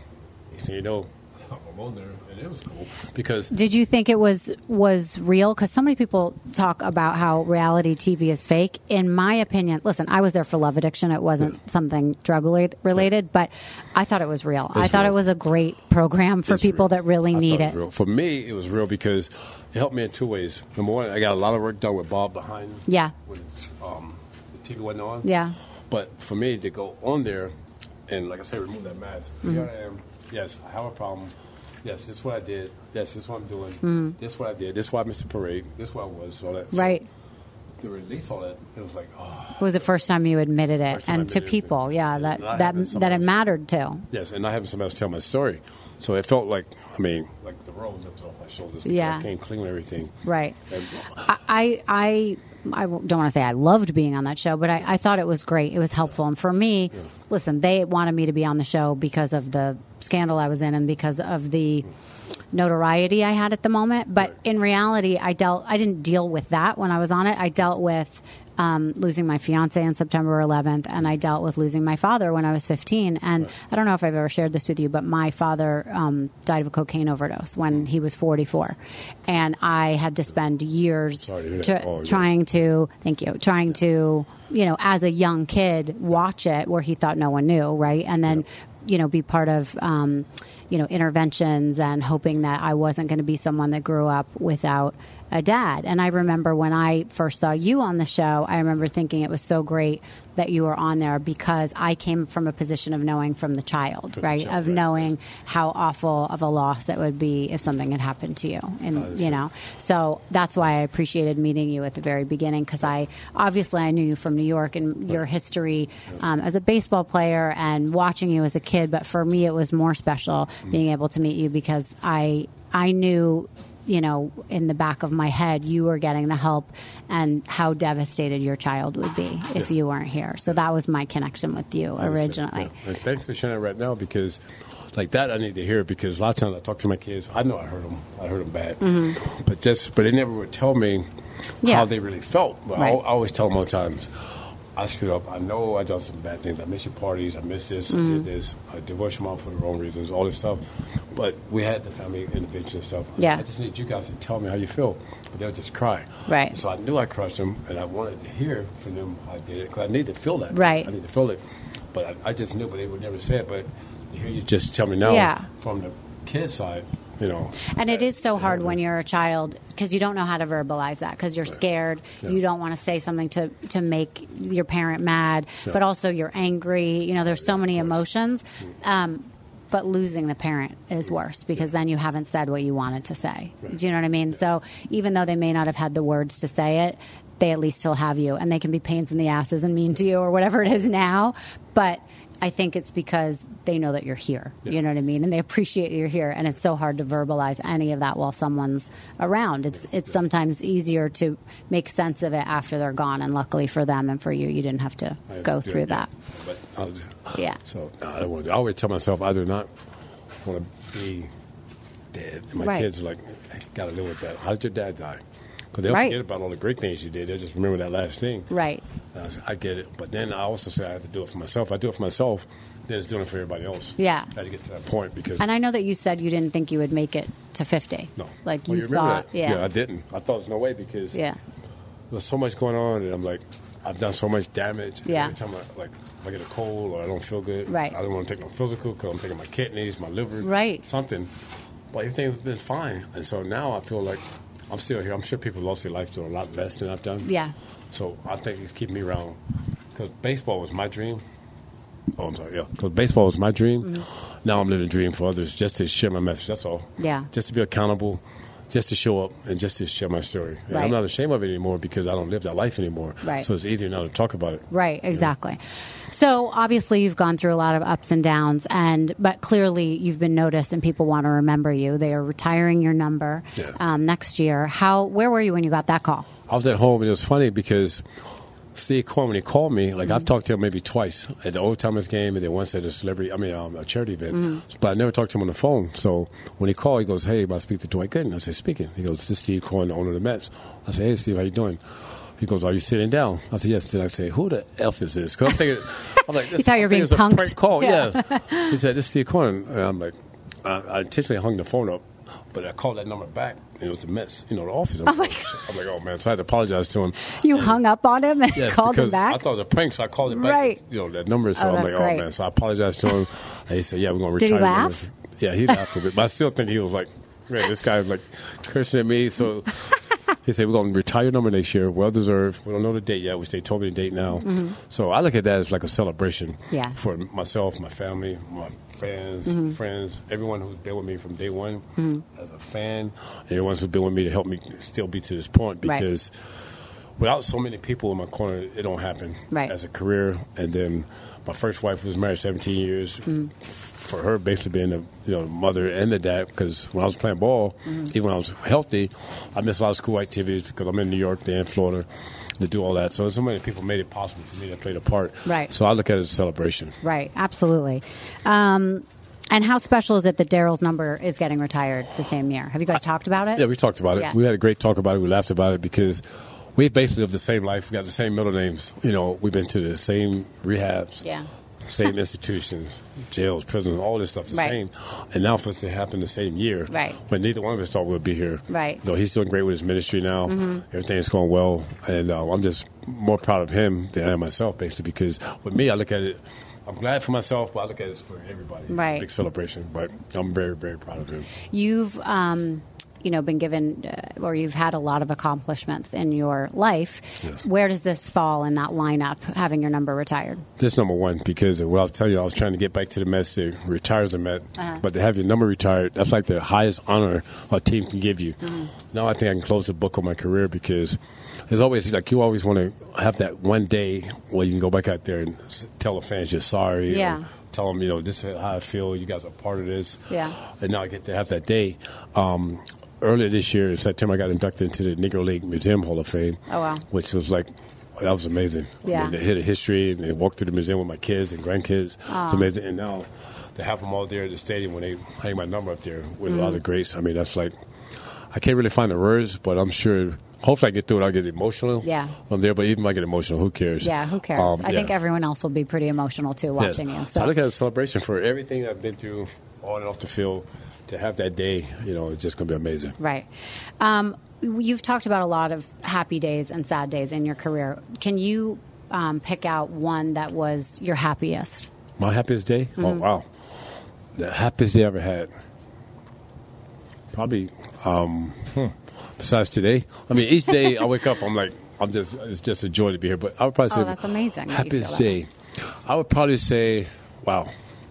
He said, you know, I'm on there, and it was cool because Did you think it was was real? Because so many people talk about how reality T V is fake. In my opinion, listen, I was there for Love Addiction. It wasn't Yeah. something drug related, related, but I thought it was real. I It's thought real. it was a great program for It's people real. that really I need thought it. was real. For me, it was real because it helped me in two ways. Number one, I got a lot of work done with Bob behind. Yeah. When um, the T V wasn't on. Yeah. But for me to go on there and, like I said, remove that mask. Mm-hmm. Here I am. Yes, I have a problem. Yes, this is what I did. Yes, this is what I'm doing. Mm-hmm. This is what I did. This is why I missed the parade. This is what I was. All that. Right. So to release all that, it was like, oh. It was the first time you admitted it, First time I and to admitted it. people, yeah, And that I that haven't that somebody it else- mattered too. Yes, and not having somebody else tell my story. So it felt like, I mean, like the road was lifted off my shoulders. because Yeah. I came clean with everything. Right. And, I, I, I I don't want to say I loved being on that show, but I, I thought it was great. It was helpful. And for me, listen, they wanted me to be on the show because of the scandal I was in and because of the notoriety I had at the moment. But Right. in reality, I dealt, I didn't deal with that when I was on it. I dealt with um, losing my fiance on September eleventh, and I dealt with losing my father when I was fifteen. And Right. I don't know if I've ever shared this with you, but my father um, died of a cocaine overdose when he was forty-four. And I had to spend years Sorry to hear to, that. Oh, yeah. trying to, thank you, trying to, you know, as a young kid, watch it where he thought no one knew, right? And then, you know, be part of, um, you know, interventions and hoping that I wasn't going to be someone that grew up without a dad. And I remember when I first saw you on the show, I remember thinking it was so great that you were on there because I came from a position of knowing from the child, the right? child, Of right. knowing how awful of a loss it would be if something had happened to you. And, Honestly. you know, so that's why I appreciated meeting you at the very beginning because I, obviously I knew you from New York and your history um, as a baseball player and watching you as a kid. But for me, it was more special being able to meet you because I, I knew, you know, in the back of my head, you were getting the help and how devastated your child would be if Yes. you weren't here. So that was my connection with you I understand. originally. Yeah. And thanks for sharing it right now because, like that, I need to hear it because a lot of times I talk to my kids. I know I hurt them. I hurt them bad, mm-hmm. but just but they never would tell me Yeah. how they really felt. But I, Right. I always tell them all the times. I screwed up. I know I done some bad things. I missed your parties. I missed this. Mm-hmm. I did this. I divorced your mom for the wrong reasons. All this stuff. But we had the family intervention and stuff. I said, Yeah. I just need you guys to tell me how you feel. But they'll just cry. Right. So I knew I crushed them, and I wanted to hear from them how I did it because I need to feel that. Right. I need to feel it. But I, I just knew, but they would never say it. But to hear you just tell me now Yeah. from the kid's side, you know. And it is so it hard helped when me. you're a child because you don't know how to verbalize that because you're scared. Yeah. You don't want to say something to, to make your parent mad, Yeah. but also you're angry. You know, there's so Yeah, many of course. emotions. Um, but losing the parent is worse because then you haven't said what you wanted to say. Right. Do you know what I mean? So even though they may not have had the words to say it, they at least still have you. And they can be pains in the asses and mean to you or whatever it is now. But I think it's because they know that you're here. Yeah. You know what I mean? And they appreciate you're here. And it's so hard to verbalize any of that while someone's around. It's it's sometimes easier to make sense of it after they're gone. And luckily for them and for you, you didn't have to I had go to do through it, yeah. that. But I was, Yeah. So no, I, don't want to, I always tell myself I do not want to be dead. My Right. kids are like, got to live with that. How did your dad die? Because they'll Right. forget about all the great things you did. They'll just remember that last thing. Right. I, said, I get it. But then I also say I have to do it for myself. I do it for myself, then it's doing it for everybody else. Yeah. I had to get to that point because. And I know that you said you didn't think you would make it to fifty. no. Like Well, you, remember thought. that? Yeah. I didn't. I thought there's no way because Yeah. there's so much going on, and I'm like, I've done so much damage. Yeah. Every time I, like, if I get a cold or I don't feel good, Right. I don't want to take no physical because I'm taking my kidneys, my liver, Right. something. But everything has been fine. And so now I feel like I'm still here. I'm sure people lost their life doing a lot less than I've done. Yeah. So I think it's keeping me around because baseball was my dream. Oh, I'm sorry, yeah. Because baseball was my dream. Mm-hmm. Now I'm living a dream for others, just to share my message. That's all. Yeah. Just to be accountable, just to show up, and just to share my story. And right. I'm not ashamed of it anymore because I don't live that life anymore. Right. So it's easier now to talk about it. Right, exactly. You know? So obviously you've gone through a lot of ups and downs, and but clearly you've been noticed and people want to remember you. They are retiring your number yeah. um, next year. How? Where were you when you got that call? I was at home, and it was funny because Steve Cohen, when he called me, like mm-hmm. I've talked to him maybe twice at the Old Timers game and then once at a celebrity, I mean, um, a charity event. Mm-hmm. But I never talked to him on the phone. So when he called, he goes, "Hey, I speak to Dwight Gooden." I said, "Speaking." He goes, "This is Steve Cohen, the owner of the Mets." I said, "Hey, Steve, how you doing?" He goes, "Are you sitting down?" I said, "Yes." Then I say, "Who the F is this?" Because I'm thinking, I'm like, this, you thought you were being punked. A prank call. Yeah. yeah. He said, "This is Steve Cohen." And I'm like, I, I intentionally hung the phone up. But I called that number back, and it was the Mets, you know, the office. I'm, oh like, I'm like, oh, man. So I had to apologize to him. You and, hung up on him and yes, called him back? I thought it was a prank, so I called it back. Right. You know, that number. So oh, I'm like, great. oh, man. So I apologized to him. And he said, yeah, we're going to retire. Did he laugh? Yeah, he laughed a bit. But I still think he was like, man, this guy was like cursing at me. So he said, we're going to retire your number next year. Well deserved. We don't know the date yet, which they told me the date now. Mm-hmm. So I look at that as like a celebration yeah. for myself, my family, my fans, mm-hmm. friends, everyone who's been with me from day one mm-hmm. as a fan, and everyone who's been with me to help me still be to this point because right. without so many people in my corner, it don't happen right. as a career. And then my first wife was married seventeen years. Mm-hmm. For her, basically being the you know mother and the dad, because when I was playing ball, mm-hmm. even when I was healthy, I missed a lot of school activities because I'm in New York, they're in Florida, to do all that. So so many people made it possible for me to play the part. Right. So I look at it as a celebration. Right. Absolutely. Um, and how special is it that Daryl's number is getting retired the same year? Have you guys I, talked about it? Yeah, we talked about it. Yeah. We had a great talk about it. We laughed about it because we basically live the same life. We got the same middle names. You know, we've been to the same rehabs. Yeah. Same institutions, jails, prisons, all this stuff the right. same. And now for it to happen the same year, right. when neither one of us thought we'd be here. Right. Though he's doing great with his ministry now. Mm-hmm. Everything's going well. And uh, I'm just more proud of him than I am myself, basically, because with me, I look at it, I'm glad for myself, but I look at it for everybody. Right. It's a big celebration. But I'm very, very proud of him. You've... Um you know, been given uh, or you've had a lot of accomplishments in your life. Yes. Where does this fall in that lineup, having your number retired? This number one, because what I'll tell you, I was trying to get back to the Mets to retire as a Met, uh-huh. but to have your number retired, that's like the highest honor a team can give you. Mm-hmm. Now I think I can close the book on my career because there's always, like, you always want to have that one day where you can go back out there and tell the fans you're sorry. Yeah. Or tell them, you know, this is how I feel. You guys are part of this. Yeah. And now I get to have that day. Um, Earlier this year, in September, I got inducted into the Negro League Museum Hall of Fame. Oh, wow. Which was like, that was amazing. Yeah. I mean, they hit a history, and they walked through the museum with my kids and grandkids. Aww. It's amazing. And now to have them all there at the stadium when they hang my number up there with mm. a lot of grace, I mean, that's like, I can't really find the words, but I'm sure, hopefully I get through it, I'll get emotional. Yeah. I'm there, but even if I get emotional, who cares? Yeah, who cares? Um, I yeah. think everyone else will be pretty emotional, too, watching yeah. you. So. so I look at it as a celebration for everything I've been through on and off the field. To have that day, you know, it's just going to be amazing. Right. Um, you've talked about a lot of happy days and sad days in your career. Can you um, pick out one that was your happiest? My happiest day? Mm-hmm. Oh, wow. The happiest day I ever had. Probably, um, hmm, besides today. I mean, each day I wake up, I'm like, I'm just, it's just a joy to be here. But I would probably say, oh, that's amazing. Happiest day. I would probably say, wow.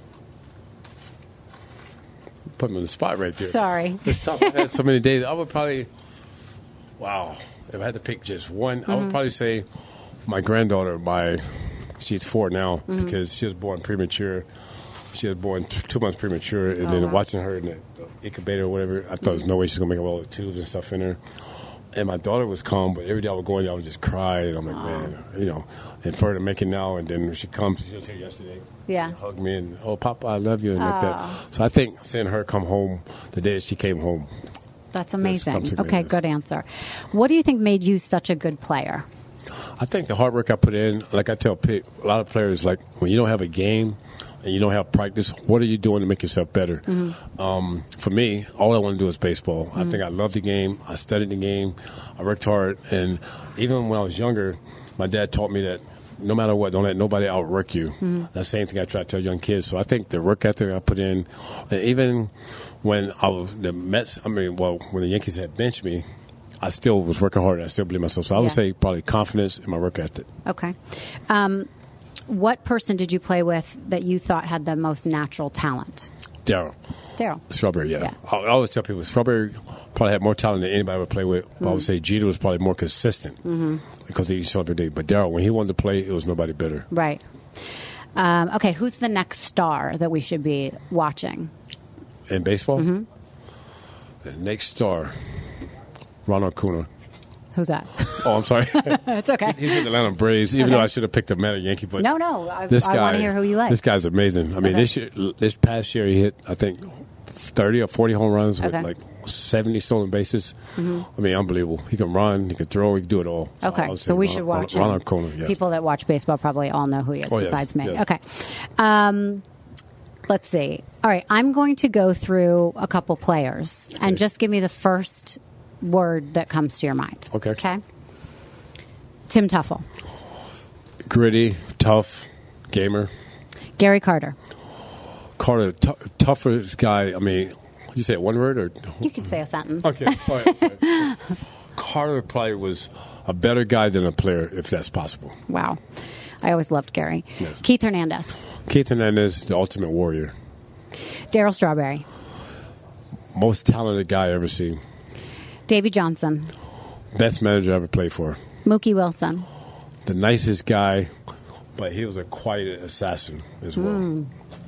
Put me on the spot right there. Sorry. This time I've had so many days. I would probably, wow, if I had to pick just one, mm-hmm. I would probably say my granddaughter, my, she's four now mm-hmm. because she was born premature. She was born t- two months premature, and oh, then wow. watching her in the incubator or whatever, I thought mm-hmm. there's no way she's going to make up all the tubes and stuff in her. And my daughter was calm, but every day I would go in there, I would just cry. And I'm like, oh. man, you know. And for her to make it now, and then when she comes, she was here yesterday. Yeah. Hugged me and, oh, Papa, I love you, and oh. like that. So I think seeing her come home the day that she came home. That's amazing. Okay, good answer. What do you think made you such a good player? I think the hard work I put in, like I tell a lot of players, like when you don't have a game, and you don't have practice, what are you doing to make yourself better? Mm-hmm. Um, for me, all I want to do is baseball. Mm-hmm. I think I love the game. I studied the game. I worked hard. And even when I was younger, my dad taught me that no matter what, don't let nobody outwork you. Mm-hmm. That's the same thing I try to tell young kids. So I think the work ethic I put in, and even when I was the Mets, I mean, well, when the Yankees had benched me, I still was working hard. I still believe myself. So I yeah. would say probably confidence in my work ethic. Okay. Um, what person did you play with that you thought had the most natural talent? Daryl. Daryl. Strawberry, yeah. Yeah. I, I always tell people Strawberry probably had more talent than anybody I would play with. But I would say Jeter was probably more consistent Mm-hmm. because he each other day. But Daryl, when he wanted to play, it was nobody better. Right. Um, okay, who's the next star that we should be watching? In baseball, Mm-hmm. the next star, Ronald Acuna. Who's that? Oh, I'm sorry. It's okay. He's in the Atlanta Braves, even Okay. though I should have picked a Meta Yankee. But No, no. I, this I guy, want to hear who you like. This guy's amazing. I mean, Okay. this year, this past year, he hit, I think, thirty or forty home runs with Okay. like seventy stolen bases. I mean, unbelievable. He can run, he can throw, he can do it all. So I Okay, would so say we Ron- should watch Ron- him. Ronald Acuna, yes. People that watch baseball probably all know who he is Oh, yes, besides me. yes. Okay. Um, let's see. All right, I'm going to go through a couple players and just give me the first word that comes to your mind. Okay. Okay. Tim Tuffle. Gritty, tough, gamer. Gary Carter. Carter, t- toughest guy. I mean, you say it one word or? You can say a sentence. Okay. All right, okay. Carter probably was a better guy than a player, if that's possible. Wow. I always loved Gary. Yes. Keith Hernandez. Keith Hernandez, the ultimate warrior. Daryl Strawberry. Most talented guy I ever seen. Davey Johnson. Best manager I ever played for. Mookie Wilson. The nicest guy, but he was a quiet assassin as well. Mm.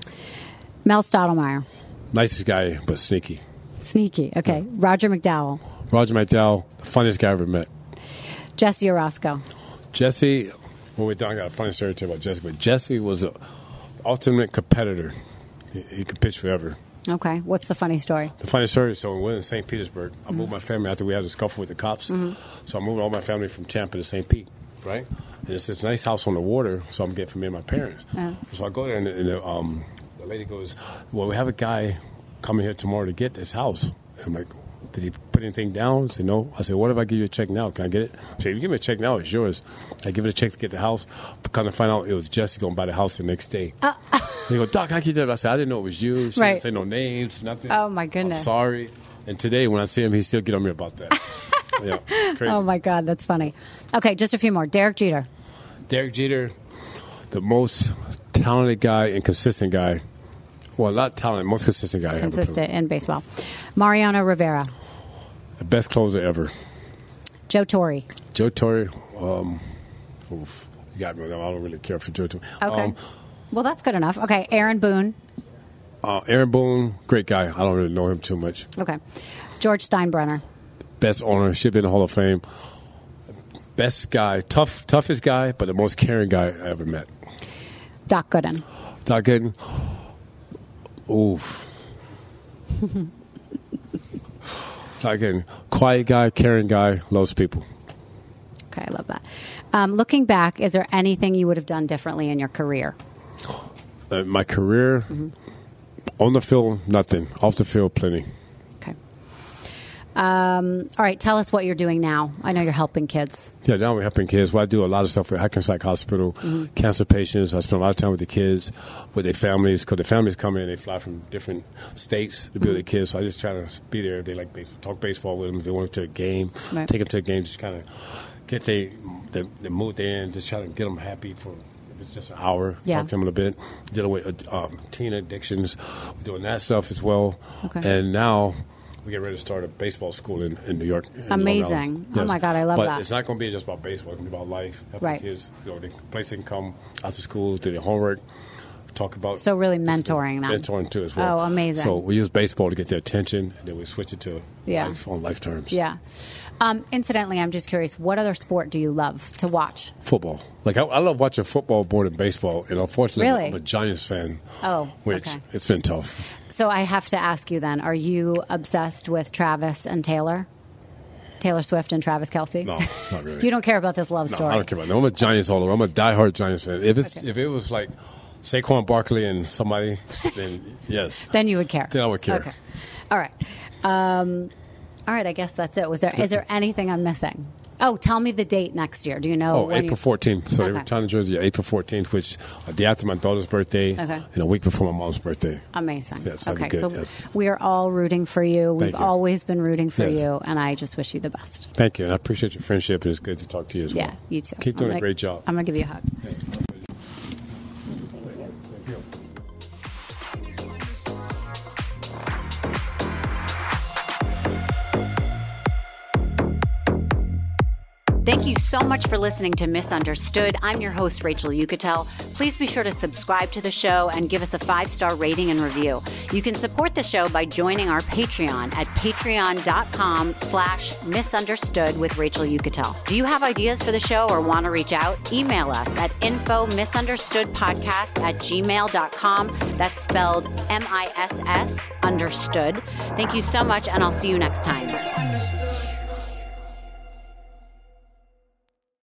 Mel Stottlemyre. Nicest guy, but sneaky. Sneaky. Okay. Roger McDowell. Roger McDowell, the funniest guy I ever met. Jesse Orozco. Jesse, when we're done, I got a funny story to tell about Jesse, but Jesse was an ultimate competitor. He, he could pitch forever. Okay. What's the funny story? The funny story, so when we were in Saint Petersburg, I moved my family after we had a scuffle with the cops. Mm-hmm. So I moved all my family from Tampa to Saint Pete, right? And it's this nice house on the water, so I'm getting from me and my parents. Uh-huh. So I go there, and, the, and the, um, the lady goes, well, we have a guy coming here tomorrow to get this house. And I'm like, did he put anything down? I said, no. I said, what if I give you a check now? Can I get it? She said, if you give me a check now, it's yours. I give it a check to get the house. But kind of find out it was Jesse going to buy the house the next day. Uh, they go, Doc, how can you do that? I said, I didn't know it was you. She Right. didn't say no names, nothing. Oh, my goodness. I'm sorry. And today, when I see him, he still get on me about that. Yeah, it's crazy. Oh, my God. That's funny. Okay. Just a few more. Derek Jeter. Derek Jeter, the most talented guy and consistent guy. Well, not talented, most consistent guy I ever played with. Consistent in baseball. Mariano Rivera. The best closer ever. Joe Torre. Joe Torre, um, oof, you got me. I don't really care for Joe Torre. Okay. Um, Well, that's good enough. Okay. Aaron Boone. uh, Aaron Boone, great guy. I don't really know him too much. Okay. George Steinbrenner. Best owner, should be in the Hall of Fame. Best guy, tough, toughest guy, but the most caring guy I ever met. Doc Gooden. Doc Gooden, oof. Doc Gooden, quiet guy, caring guy, loves people. Okay. I love that. Um, looking back, is there anything you would have done differently in your career? Uh, my career, Mm-hmm. on the field, nothing. Off the field, plenty. Okay. Um, all right. Tell us what you're doing now. I know you're helping kids. Yeah, now we're helping kids. Well, I do a lot of stuff at Hackensack Hospital, Mm-hmm. cancer patients. I spend a lot of time with the kids, with their families, because the families come in, they fly from different states to be with their kids. So I just try to be there if they like baseball, talk baseball with them. If they want to a game, Right. take them to a game, just kind of get they, the, the mood they're in, just try to get them happy for if it's just an hour, Yeah. talk to them a little bit, dealing with uh, um, teen addictions. We're doing that stuff as well. Okay. And now we get ready to start a baseball school in, in New York. in Long Amazing. Island. Oh, my God, I love but that. It's not going to be just about baseball. It's going to be about life. Helping Right. kids, you know, the place they can come out to school, do their homework, talk about. So really mentoring them. Mentoring too as well. Oh, amazing. So we use baseball to get their attention, and then we switch it to Yeah. life on life terms. Yeah. Um, incidentally, I'm just curious, what other sport do you love to watch? Football. Like I, I love watching football more than baseball, and unfortunately, Really? I'm a Giants fan. Oh, which okay. it's been tough. So I have to ask you then, are you obsessed with Travis and Taylor? Taylor Swift and Travis Kelce? No, not really. You don't care about this love No, story? I don't care about that. I'm a Giants all over. I'm a diehard Giants fan. If it's Okay. if it was like Saquon Barkley and somebody, then yes. Then you would care. Then I would care. Okay. All right. Um, all right. I guess that's it. Was there? Is there anything I'm missing? Oh, tell me the date next year. Do you know? Oh, when April you- fourteenth. So Okay. they return to Jersey April fourteenth, which a day after my daughter's birthday Okay. and a week before my mom's birthday. Amazing. Yeah, so that'd okay, be so good, yeah. we are all rooting for you. We've you. always been rooting for Yes. you, and I just wish you the best. Thank you. And I appreciate your friendship, and it's good to talk to you as Yeah, well. you too. Keep I'm doing gonna- a great job. I'm going to give you a hug. Yes. Thank you so much for listening to Misunderstood. I'm your host, Rachel Uchitel. Please be sure to subscribe to the show and give us a five-star rating and review. You can support the show by joining our Patreon at patreon.com slash misunderstood with Rachel Uchitel. Do you have ideas for the show or want to reach out? Email us at info misunderstoodpodcast at gmail dot com. That's spelled M I S S understood. Thank you so much, and I'll see you next time.